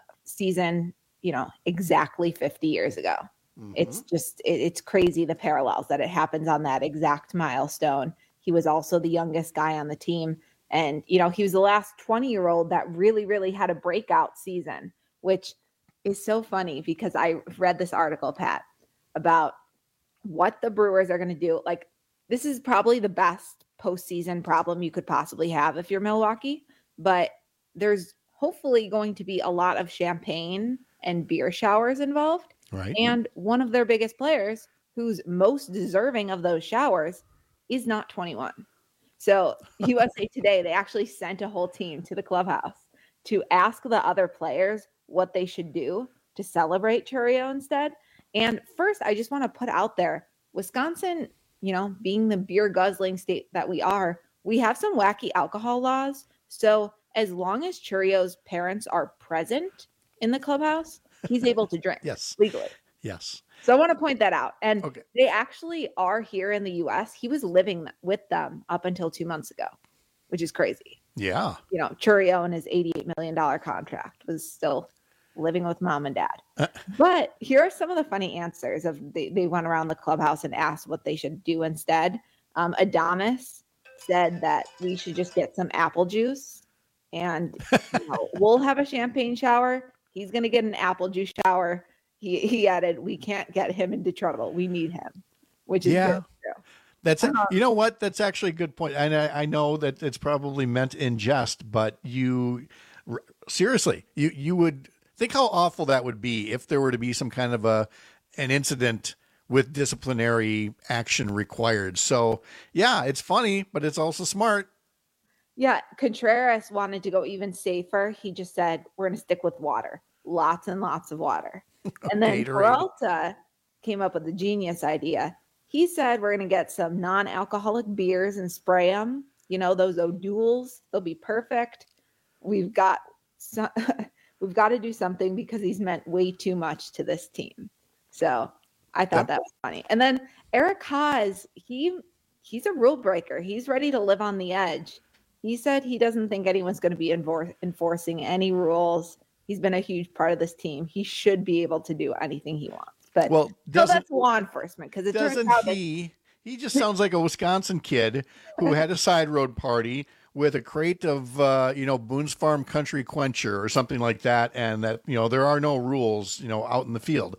season, you know, exactly fifty years ago. Mm-hmm. It's just, it, it's crazy the parallels that it happens on that exact milestone. He was also the youngest guy on the team. And, you know, he was the last twenty year old that really, really had a breakout season, which is so funny because I read this article, Pat, about what the Brewers are going to do. Like, this is probably the best postseason problem you could possibly have if you're Milwaukee, but there's hopefully going to be a lot of champagne and beer showers involved. Right. And one of their biggest players who's most deserving of those showers is not twenty-one. So U S A Today, they actually sent a whole team to the clubhouse to ask the other players what they should do to celebrate Chourio instead. And first, I just want to put out there, Wisconsin, you know, being the beer guzzling state that we are, we have some wacky alcohol laws. So as long as Chourio's parents are present in the clubhouse, he's able to drink yes. legally. Yes. So I want to point that out. And okay. They actually are here in the U S. He was living with them up until two months ago, which is crazy. Yeah. You know, Chourio and his eighty-eight million dollars contract was still living with mom and dad. Uh, but here are some of the funny answers of they, they went around the clubhouse and asked what they should do instead. Um, Adames said that we should just get some apple juice and you know, we'll have a champagne shower. He's going to get an apple juice shower. He he added, we can't get him into trouble. We need him, which is yeah. good. True. That's a, you know what? That's actually a good point. And I, I know that it's probably meant in jest, but you seriously, you, you would think how awful that would be if there were to be some kind of a, an incident with disciplinary action required. So yeah, it's funny, but it's also smart. Yeah. Contreras wanted to go even safer. He just said, we're going to stick with water, lots and lots of water. And then Peralta came up with the genius idea. He said, we're going to get some non-alcoholic beers and spray them. You know, those O'Douls, they'll be perfect. We've got some, we've got to do something because he's meant way too much to this team. So I thought yep. that was funny. And then Eric Haas, he he's a rule breaker. He's ready to live on the edge. He said he doesn't think anyone's going to be enfor- enforcing any rules. He's been a huge part of this team. He should be able to do anything he wants. But well, so that's law enforcement because it doesn't turns out he? That- he just sounds like a Wisconsin kid who had a side road party with a crate of uh, you know Boone's Farm Country Quencher or something like that, and that you know there are no rules you know out in the field.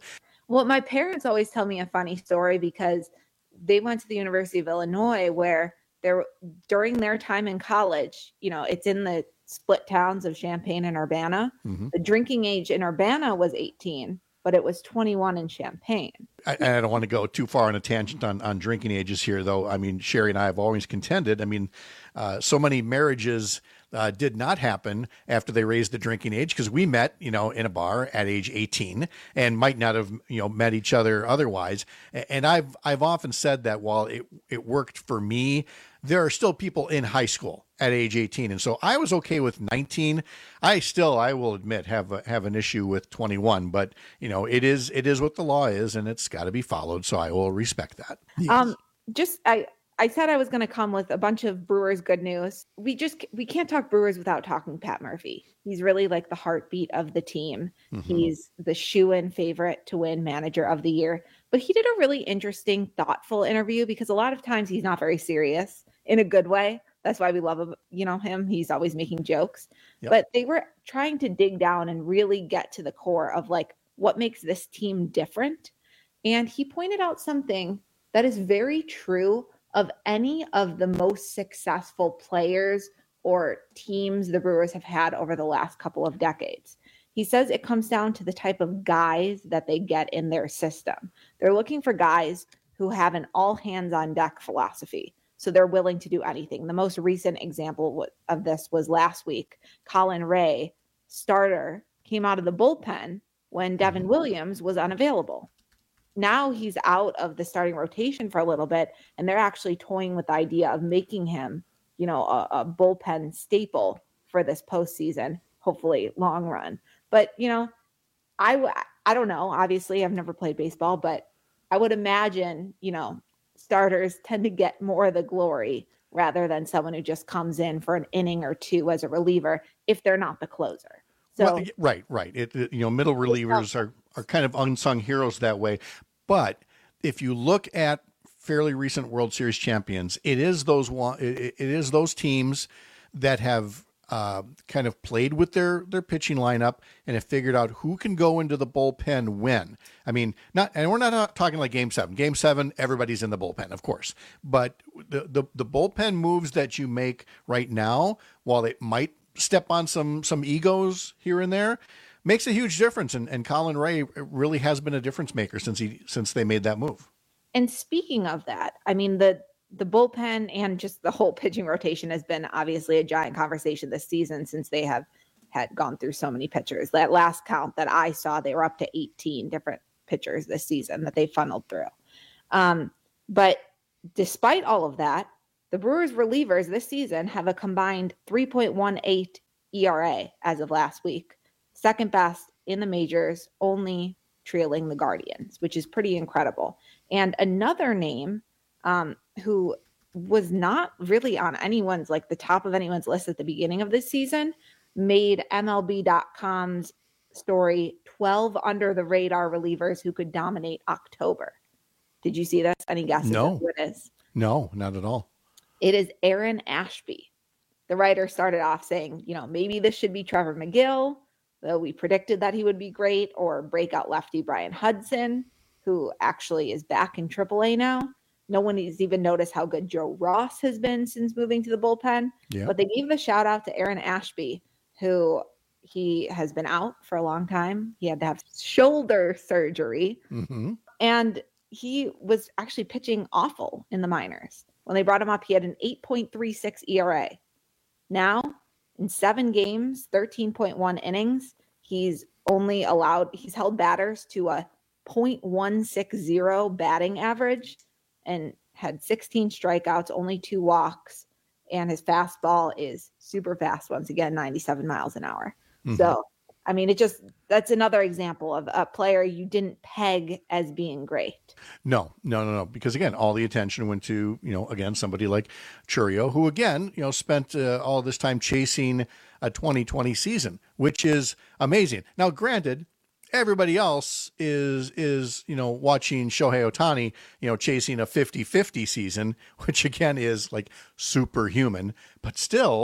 Well, my parents always tell me a funny story because they went to the University of Illinois where there during their time in college, you know, it's in the split towns of Champaign and Urbana. Mm-hmm. The drinking age in Urbana was eighteen, but it was twenty-one in Champaign. I, I don't want to go too far on a tangent on, on drinking ages here, though. I mean, Sherry and I have always contended. I mean, uh, so many marriages uh, did not happen after they raised the drinking age because we met, you know, in a bar at age eighteen and might not have, you know, met each other otherwise. And I've I've often said that while it, it worked for me, there are still people in high school at age eighteen. And so I was okay with nineteen. I still, I will admit, have a, have an issue with twenty-one, but you know, it is, it is what the law is and it's got to be followed. So I will respect that. Yes. Um, just, I, I said I was going to come with a bunch of Brewers good news. We just, we can't talk Brewers without talking Pat Murphy. He's really like the heartbeat of the team. Mm-hmm. He's the shoo-in favorite to win manager of the year, but he did a really interesting, thoughtful interview because a lot of times he's not very serious in a good way. That's why we love him, you know, him. He's always making jokes, yep. But they were trying to dig down and really get to the core of like what makes this team different. And he pointed out something that is very true of any of the most successful players or teams the Brewers have had over the last couple of decades. He says it comes down to the type of guys that they get in their system. They're looking for guys who have an all hands on deck philosophy. So they're willing to do anything. The most recent example of this was last week. Colin Ray, starter, came out of the bullpen when Devin Williams was unavailable. Now he's out of the starting rotation for a little bit, and they're actually toying with the idea of making him, you know, a, a bullpen staple for this postseason, hopefully long run. But, you know, I, I don't know. Obviously, I've never played baseball, but I would imagine, you know, starters tend to get more of the glory rather than someone who just comes in for an inning or two as a reliever if they're not the closer. So well, right, right. It, it, you know, middle relievers are, are kind of unsung heroes that way. But if you look at fairly recent World Series champions, it is those one, it, it is those teams that have uh, kind of played with their their pitching lineup and have figured out who can go into the bullpen when. I mean, not and we're not talking like Game Seven. Game Seven, everybody's in the bullpen, of course. But the the, the bullpen moves that you make right now, while it might step on some some egos here and there, makes a huge difference. And, and Colin Ray really has been a difference maker since he since they made that move. And speaking of that, I mean, the the bullpen and just the whole pitching rotation has been obviously a giant conversation this season since they have had gone through so many pitchers. That last count that I saw, they were up to eighteen different pitchers this season that they funneled through. Um, but despite all of that, the Brewers relievers this season have a combined three point one eight E R A as of last week. Second best in the majors, only trailing the Guardians, which is pretty incredible. And another name um, who was not really on anyone's, like the top of anyone's list at the beginning of this season, made M L B dot com's story twelve under the radar relievers who could dominate October. Did you see this? Any guesses no. who it is? No, not at all. It is Aaron Ashby. The writer started off saying, you know, maybe this should be Trevor McGill, though we predicted that he would be great, or breakout lefty Brian Hudson, who actually is back in triple A now. No one has even noticed how good Joe Ross has been since moving to the bullpen. Yeah. But they gave the shout out to Aaron Ashby, who he has been out for a long time. He had to have shoulder surgery. Mm-hmm. And he was actually pitching awful in the minors. When they brought him up, he had an eight point three six E R A. Now, in seven games, thirteen point one innings, he's only allowed, he's held batters to a point one six zero batting average and had sixteen strikeouts, only two walks. And his fastball is super fast. Once again, ninety-seven miles an hour. Mm-hmm. So, I mean, it just, that's another example of a player you didn't peg as being great. No, no, no, no. Because again, all the attention went to, you know, again, somebody like Chourio, who again, you know, spent uh, all this time chasing a twenty twenty season, which is amazing. Now, granted, everybody else is, is, you know, watching Shohei Ohtani, you know, chasing a fifty fifty season, which again is like superhuman, but still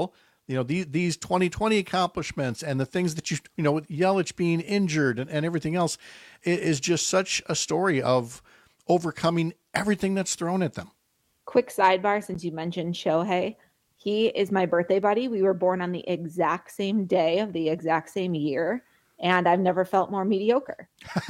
You know, these, these twenty twenty accomplishments and the things that you, you know, with Yelich being injured and, and everything else, it is just such a story of overcoming everything that's thrown at them. Quick sidebar, since you mentioned Shohei, he is my birthday buddy. We were born on the exact same day of the exact same year, and I've never felt more mediocre.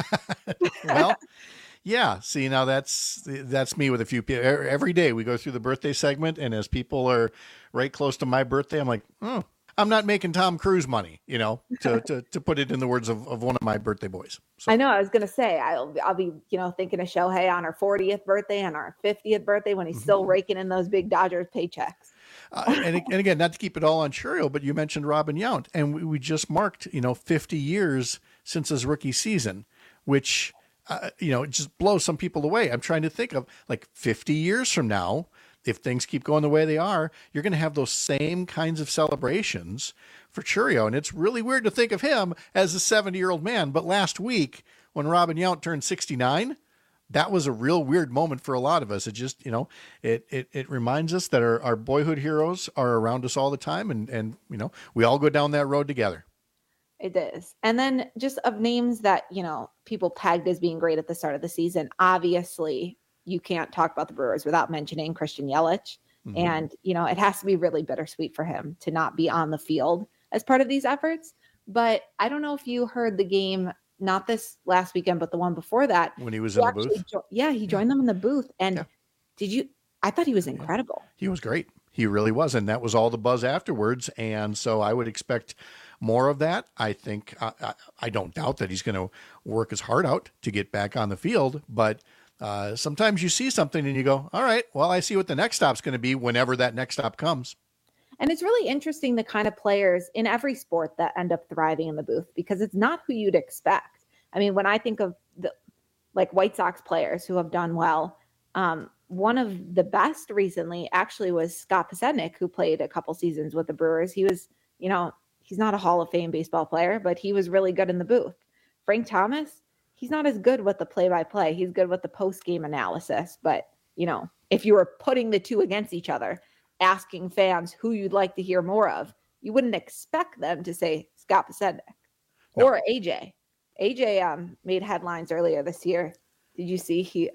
Well, yeah. See, now that's that's me with a few people. Every day we go through the birthday segment, and as people are right close to my birthday, I'm like, oh, I'm not making Tom Cruise money, you know, to to, to put it in the words of, of one of my birthday boys. So. I know. I was going to say, I'll, I'll be, you know, thinking of Shohei on our fortieth birthday and our fiftieth birthday when he's mm-hmm. still raking in those big Dodgers paychecks. uh, and, and again, not to keep it all on Chourio, but you mentioned Robin Yount, and we, we just marked, you know, fifty years since his rookie season, which... Uh, you know, it just blows some people away. I'm trying to think of like fifty years from now, if things keep going the way they are, you're going to have those same kinds of celebrations for Chourio. And it's really weird to think of him as a seventy year old man. But last week when Robin Yount turned sixty-nine, that was a real weird moment for a lot of us. It just, you know, it, it, it reminds us that our, our boyhood heroes are around us all the time. And, and, you know, we all go down that road together. It is. And then just of names that, you know, people tagged as being great at the start of the season, obviously you can't talk about the Brewers without mentioning Christian Yelich. Mm-hmm. And, you know, it has to be really bittersweet for him to not be on the field as part of these efforts. But I don't know if you heard the game, not this last weekend, but the one before that. When he was he in the booth? Jo- yeah, he joined yeah. them in the booth. And yeah. did you, I thought he was incredible. He was great. He really was. And that was all the buzz afterwards. And so I would expect more of that. I think, I, I, I don't doubt that he's going to work his heart out to get back on the field, but uh, sometimes you see something and you go, all right, well, I see what the next stop's going to be whenever that next stop comes. And it's really interesting, the kind of players in every sport that end up thriving in the booth, because it's not who you'd expect. I mean, when I think of the like White Sox players who have done well, um, one of the best recently actually was Scott Podsednik, who played a couple seasons with the Brewers. He was, you know, he's not a Hall of Fame baseball player, but he was really good in the booth. Frank Thomas, he's not as good with the play-by-play. He's good with the post-game analysis. But, you know, if you were putting the two against each other, asking fans who you'd like to hear more of, you wouldn't expect them to say Scott Podsednik no. or A J. A J um, made headlines earlier this year. Did you see he?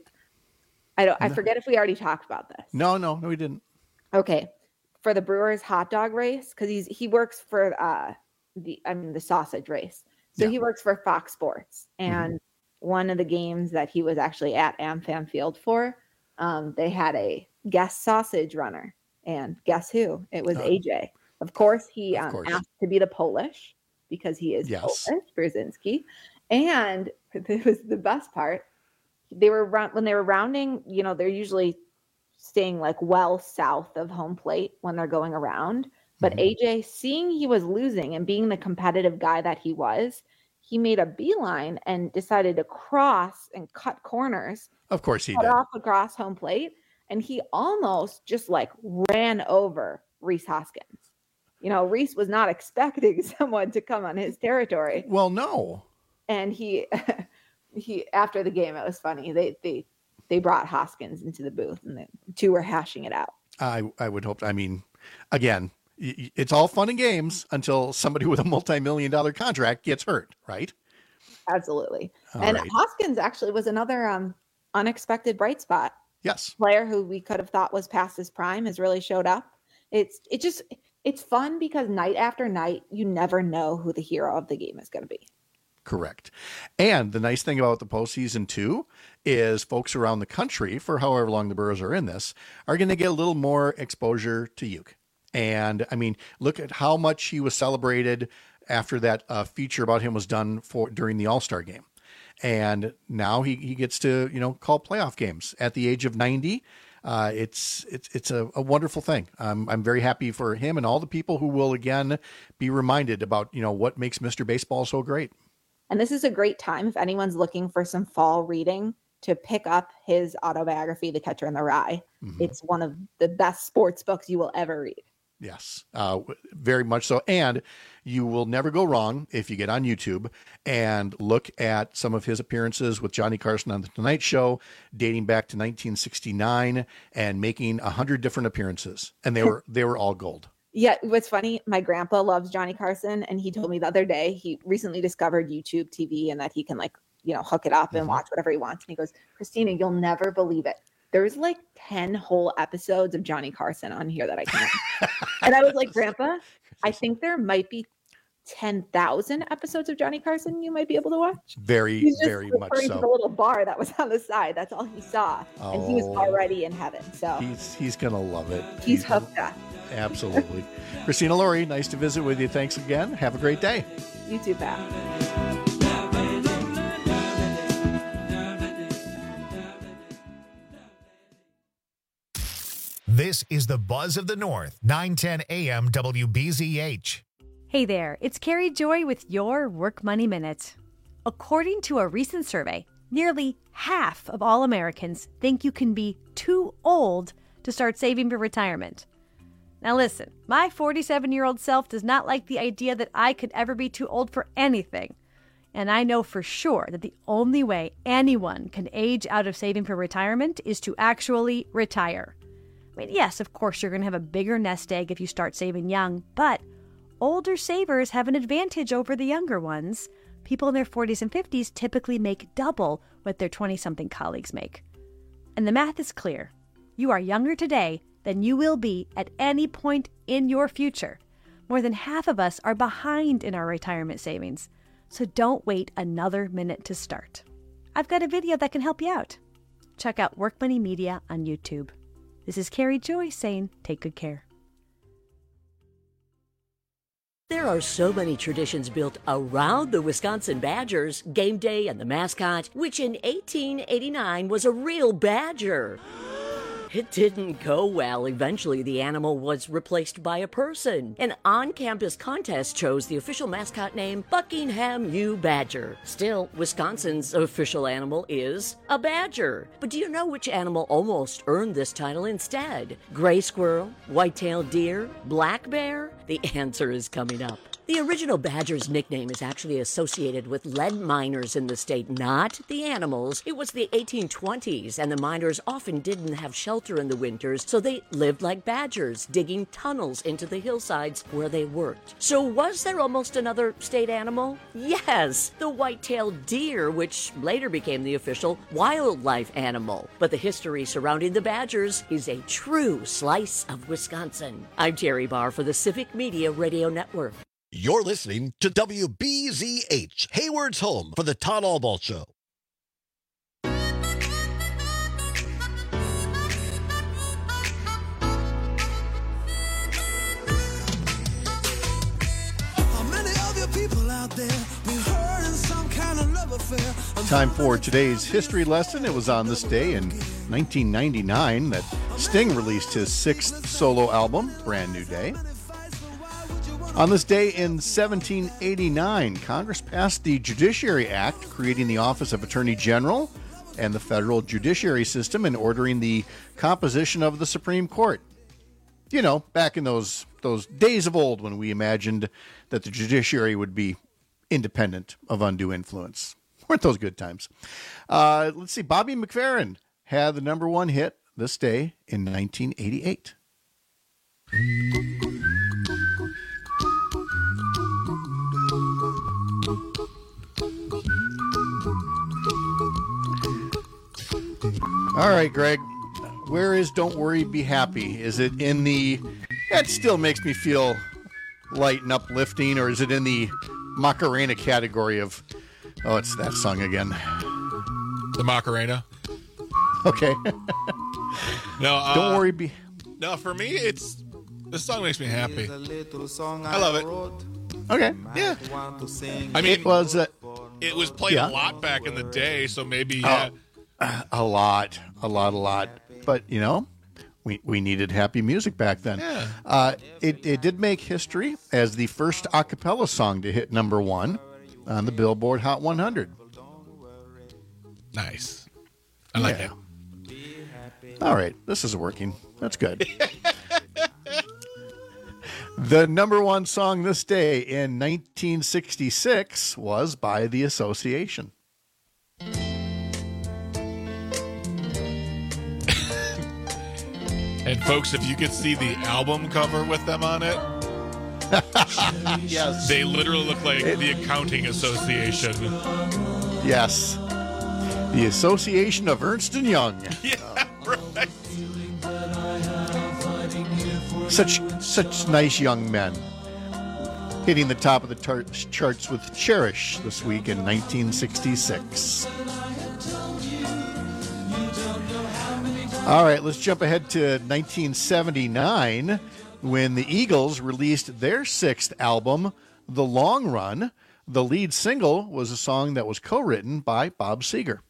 I don't. No. I forget if we already talked about this. No, no, no, we didn't. Okay. For the Brewers hot dog race, because he's he works for uh the I mean the sausage race. So yeah. he works for Fox Sports, and mm-hmm. one of the games that he was actually at AmFam Field for, um, they had a guest sausage runner, and guess who? It was uh, A J. Of course, he of um, course. asked to be the Polish because he is yes. Polish, Brzezinski, and it was the best part. They were when they were rounding. You know, they're usually staying like well south of home plate when they're going around. But mm-hmm. A J, seeing he was losing and being the competitive guy that he was, he made a beeline and decided to cross and cut corners. Of course he cut did. Off across home plate. And he almost just like ran over Rhys Hoskins. You know, Rhys was not expecting someone to come on his territory. Well, no. And he, he after the game, it was funny. They, they, They brought Hoskins into the booth, and the two were hashing it out. I I would hope. I mean, again, it's all fun and games until somebody with a multi-million dollar contract gets hurt, right? Absolutely. All and right. Hoskins actually was another um, unexpected bright spot. Yes. Player who we could have thought was past his prime has really showed up. It's it just it's fun because night after night, you never know who the hero of the game is going to be. Correct. And the nice thing about the postseason too is folks around the country, for however long the Brewers are in this, are going to get a little more exposure to Uke. And I mean, look at how much he was celebrated after that uh, feature about him was done for during the All-Star game. And now he, he gets to, you know, call playoff games at the age of ninety. Uh, it's it's it's a, a wonderful thing. Um, I'm very happy for him and all the people who will again be reminded about, you know, what makes Mister Baseball so great. And this is a great time if anyone's looking for some fall reading to pick up his autobiography, The Catcher in the Rye. Mm-hmm. It's one of the best sports books you will ever read. Yes, uh, very much so. And you will never go wrong if you get on YouTube and look at some of his appearances with Johnny Carson on The Tonight Show, dating back to nineteen sixty-nine and making a hundred different appearances. And they were they were all gold. Yeah, what's funny, my grandpa loves Johnny Carson, and he told me the other day he recently discovered YouTube T V and that he can, like, you know, hook it up and watch whatever he wants. And he goes, Christina, you'll never believe it. There's like ten whole episodes of Johnny Carson on here that I can't. And I was like, Grandpa, I think there might be ten thousand episodes of Johnny Carson you might be able to watch. Very, He's just very much referring so. to the little bar that was on the side. That's all he saw. Oh, and he was already in heaven. So he's he's going to love it. he's, He's hooked up. Absolutely. Christina Laurie, nice to visit with you. Thanks again. Have a great day. You too, Pat. This is the Buzz of the North, nine ten A M W B Z H. Hey there, it's Carrie Joy with your Work Money Minute. According to a recent survey, nearly half of all Americans think you can be too old to start saving for retirement. Now listen, my forty-seven-year-old self does not like the idea that I could ever be too old for anything. And I know for sure that the only way anyone can age out of saving for retirement is to actually retire. I mean, yes, of course, you're going to have a bigger nest egg if you start saving young, but older savers have an advantage over the younger ones. People in their forties and fifties typically make double what their twenty-something colleagues make. And the math is clear. You are younger today than you will be at any point in your future. More than half of us are behind in our retirement savings, so don't wait another minute to start. I've got a video that can help you out. Check out Work Money Media on YouTube. This is Carrie Joy saying, take good care. There are so many traditions built around the Wisconsin Badgers, game day and the mascot, which in eighteen eighty-nine was a real badger. It didn't go well. Eventually, the animal was replaced by a person. An on-campus contest chose the official mascot name Buckingham U. Badger. Still, Wisconsin's official animal is a badger. But do you know which animal almost earned this title instead? Gray squirrel, white-tailed deer, black bear? The answer is coming up. The original badger's nickname is actually associated with lead miners in the state, not the animals. It was the eighteen twenties, and the miners often didn't have shelter in the winters, so they lived like badgers, digging tunnels into the hillsides where they worked. So was there almost another state animal? Yes, the white-tailed deer, which later became the official wildlife animal. But the history surrounding the badgers is a true slice of Wisconsin. I'm Terry Barr for the Civic Media Radio Network. You're listening to W B Z H, Hayward's home for the Todd Albaugh Show. Time for today's history lesson. It was on this day in nineteen ninety-nine that Sting released his sixth solo album, Brand New Day. On this day in seventeen eighty-nine, Congress passed the Judiciary Act, creating the Office of Attorney General and the federal judiciary system and ordering the composition of the Supreme Court. You know, back in those those days of old when we imagined that the judiciary would be independent of undue influence. Weren't those good times? Uh, let's see, Bobby McFerrin had the number one hit this day in nineteen eighty-eight. All right, Greg, where is Don't Worry, Be Happy? Is it in the, that still makes me feel light and uplifting, or is it in the Macarena category of, oh, it's that song again. The Macarena? Okay. No, uh, Don't Worry, Be... No, for me, it's, this song makes me happy. I love it. Okay. Yeah. I mean, it was, uh, it was played yeah. a lot back in the day, so maybe, yeah. Oh. A lot, a lot, a lot. But, you know, we, we needed happy music back then. Yeah. Uh, it, it did make history as the first a cappella song to hit number one on the Billboard Hot one hundred. Nice. I like yeah. it. All right. This is working. That's good. The number one song this day in nineteen sixty-six was by The Association. And folks, if you could see the album cover with them on it, yes, they literally look like it, the Accounting Association. Yes, the Association of Ernst and Young. Yeah, right. Such such nice young men. Hitting the top of the tar- charts with Cherish this week in nineteen sixty-six. All right, let's jump ahead to nineteen seventy-nine when the Eagles released their sixth album, The Long Run. The lead single was a song that was co-written by Bob Seger.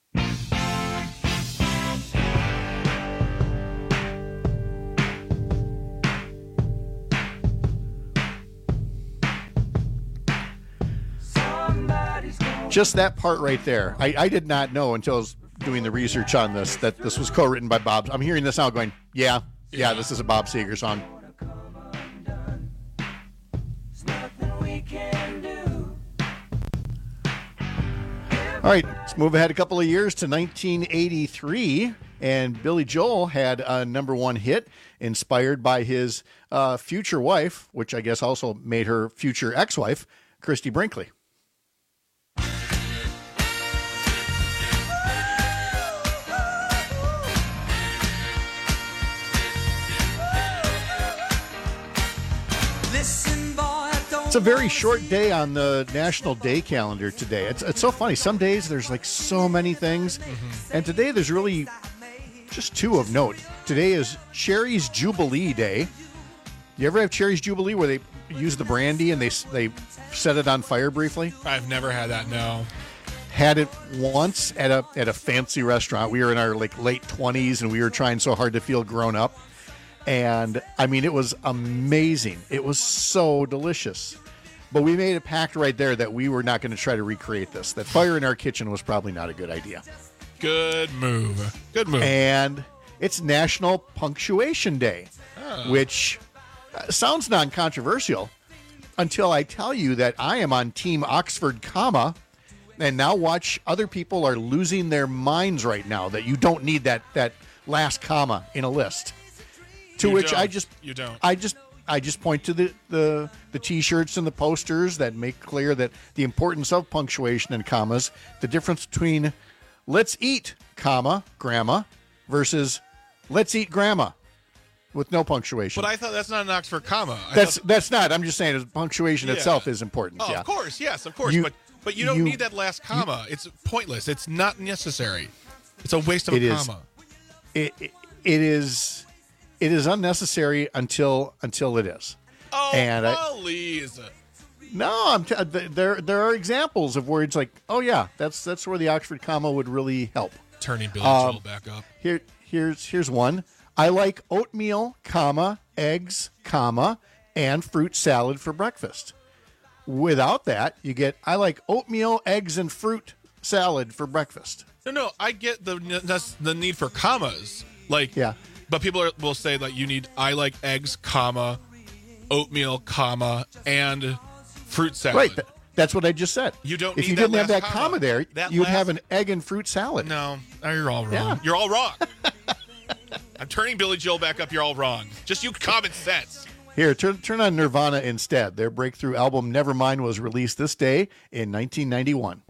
Just that part right there. I, I did not know until I was doing the research on this that this was co-written by Bob. I'm hearing this now going, yeah, yeah, this is a Bob Seger song. All right, let's move ahead a couple of years to nineteen eighty-three, and Billy Joel had a number one hit inspired by his uh, future wife, which I guess also made her future ex-wife, Christy Brinkley. It's a very short day on the National Day calendar today. It's it's so funny. Some days there's like so many things, mm-hmm. and today there's really just two of note. Today is Cherry's Jubilee Day. You ever have Cherry's Jubilee where they use the brandy and they they set it on fire briefly? I've never had that. No. Had it once at a at a fancy restaurant. We were in our like late twenties and we were trying so hard to feel grown up. And, I mean, it was amazing. It was so delicious. But we made a pact right there that we were not going to try to recreate this. That fire in our kitchen was probably not a good idea. Good move. Good move. And it's National Punctuation Day, oh. which sounds non-controversial until I tell you that I am on Team Oxford comma. And now watch, other people are losing their minds right now that you don't need that, that last comma in a list. To you which don't. I just, you don't. I just, I just point to the, the the T-shirts and the posters that make clear that the importance of punctuation and commas, the difference between "let's eat," comma grandma versus "let's eat grandma" with no punctuation. But I thought that's not an Oxford comma. I that's thought... that's not. I'm just saying punctuation yeah. itself is important. Oh, yeah. of course, yes, of course. You, but but you don't you, need that last comma. You, it's pointless. It's not necessary. It's a waste of it a is, comma. It, it it is. It is unnecessary until until it is. Oh, and please! I, no, I'm t- there. There are examples of where it's like, oh yeah, that's that's where the Oxford comma would really help. Turning Billy um, Joel back up. Here, here's here's one. I like oatmeal, comma eggs, comma and fruit salad for breakfast. Without that, you get I like oatmeal, eggs, and fruit salad for breakfast. No, no, I get the the need for commas, like yeah. But people are, will say that you need, I like eggs, comma, oatmeal, comma, and fruit salad. Right. Th- that's what I just said. You don't if need you that didn't have that comma, comma there, that you would last... have an egg and fruit salad. No, you're all wrong. Yeah. You're all wrong. I'm turning Billy Joel back up. You're all wrong. Just use common sense. Here, turn, turn on Nirvana instead. Their breakthrough album Nevermind was released this day in nineteen ninety-one.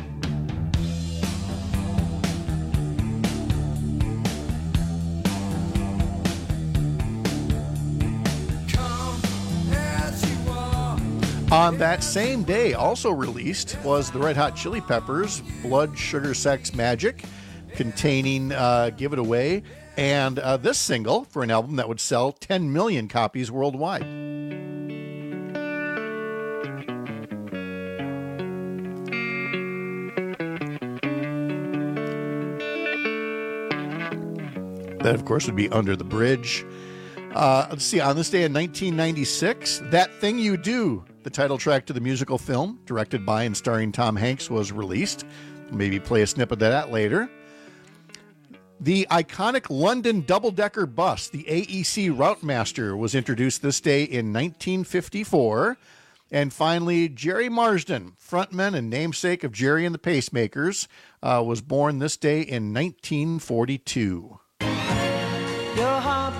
On that same day, also released, was the Red Hot Chili Peppers' Blood, Sugar, Sex, Magic, containing uh, Give It Away, and uh, this single for an album that would sell ten million copies worldwide. That, of course, would be Under the Bridge. Uh, let's see, on this day in nineteen ninety-six, That Thing You Do, the title track to the musical film, directed by and starring Tom Hanks, was released. Maybe play a snippet of that later. The iconic London double-decker bus, the A E C Routemaster, was introduced this day in nineteen fifty-four. And finally, Jerry Marsden, frontman and namesake of Jerry and the Pacemakers, uh, was born this day in nineteen forty-two. Your heart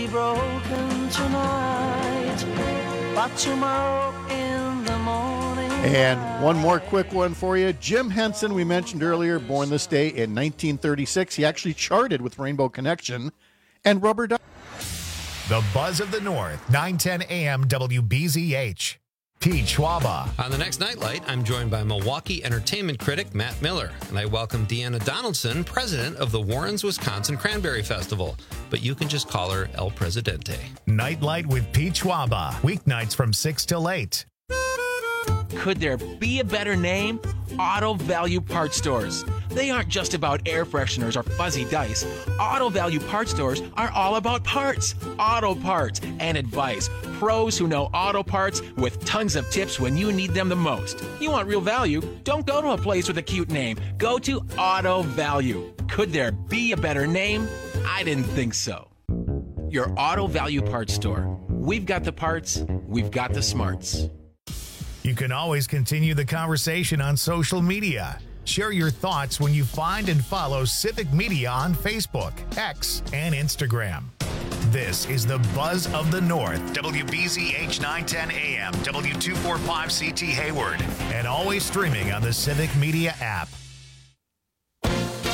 be broken tonight, but tomorrow in the morning. And one more quick one for you. Jim Henson, we mentioned earlier, born this day in nineteen thirty-six. He actually charted with Rainbow Connection and Rubber Duck. The Buzz of the North, nine ten a.m. W B Z H. Pete Schwaba. On the next Nightlight, I'm joined by Milwaukee entertainment critic Matt Miller, and I welcome Deanna Donaldson, president of the Warrens, Wisconsin Cranberry Festival, but you can just call her El Presidente. Nightlight with Pete Schwaba, weeknights from six till eight. Could there be a better name? Auto Value Parts Stores. They aren't just about air fresheners or fuzzy dice. Auto Value Parts Stores are all about parts, auto parts, and advice. Pros who know auto parts with tons of tips when you need them the most. You want real value? Don't go to a place with a cute name. Go to Auto Value. Could there be a better name? I didn't think so. Your Auto Value Parts Store. We've got the parts, we've got the smarts. You can always continue the conversation on social media. Share your thoughts when you find and follow Civic Media on Facebook, X, and Instagram. This is the Buzz of the North, W B Z H nine ten A M, W two forty-five C T Hayward, and always streaming on the Civic Media app.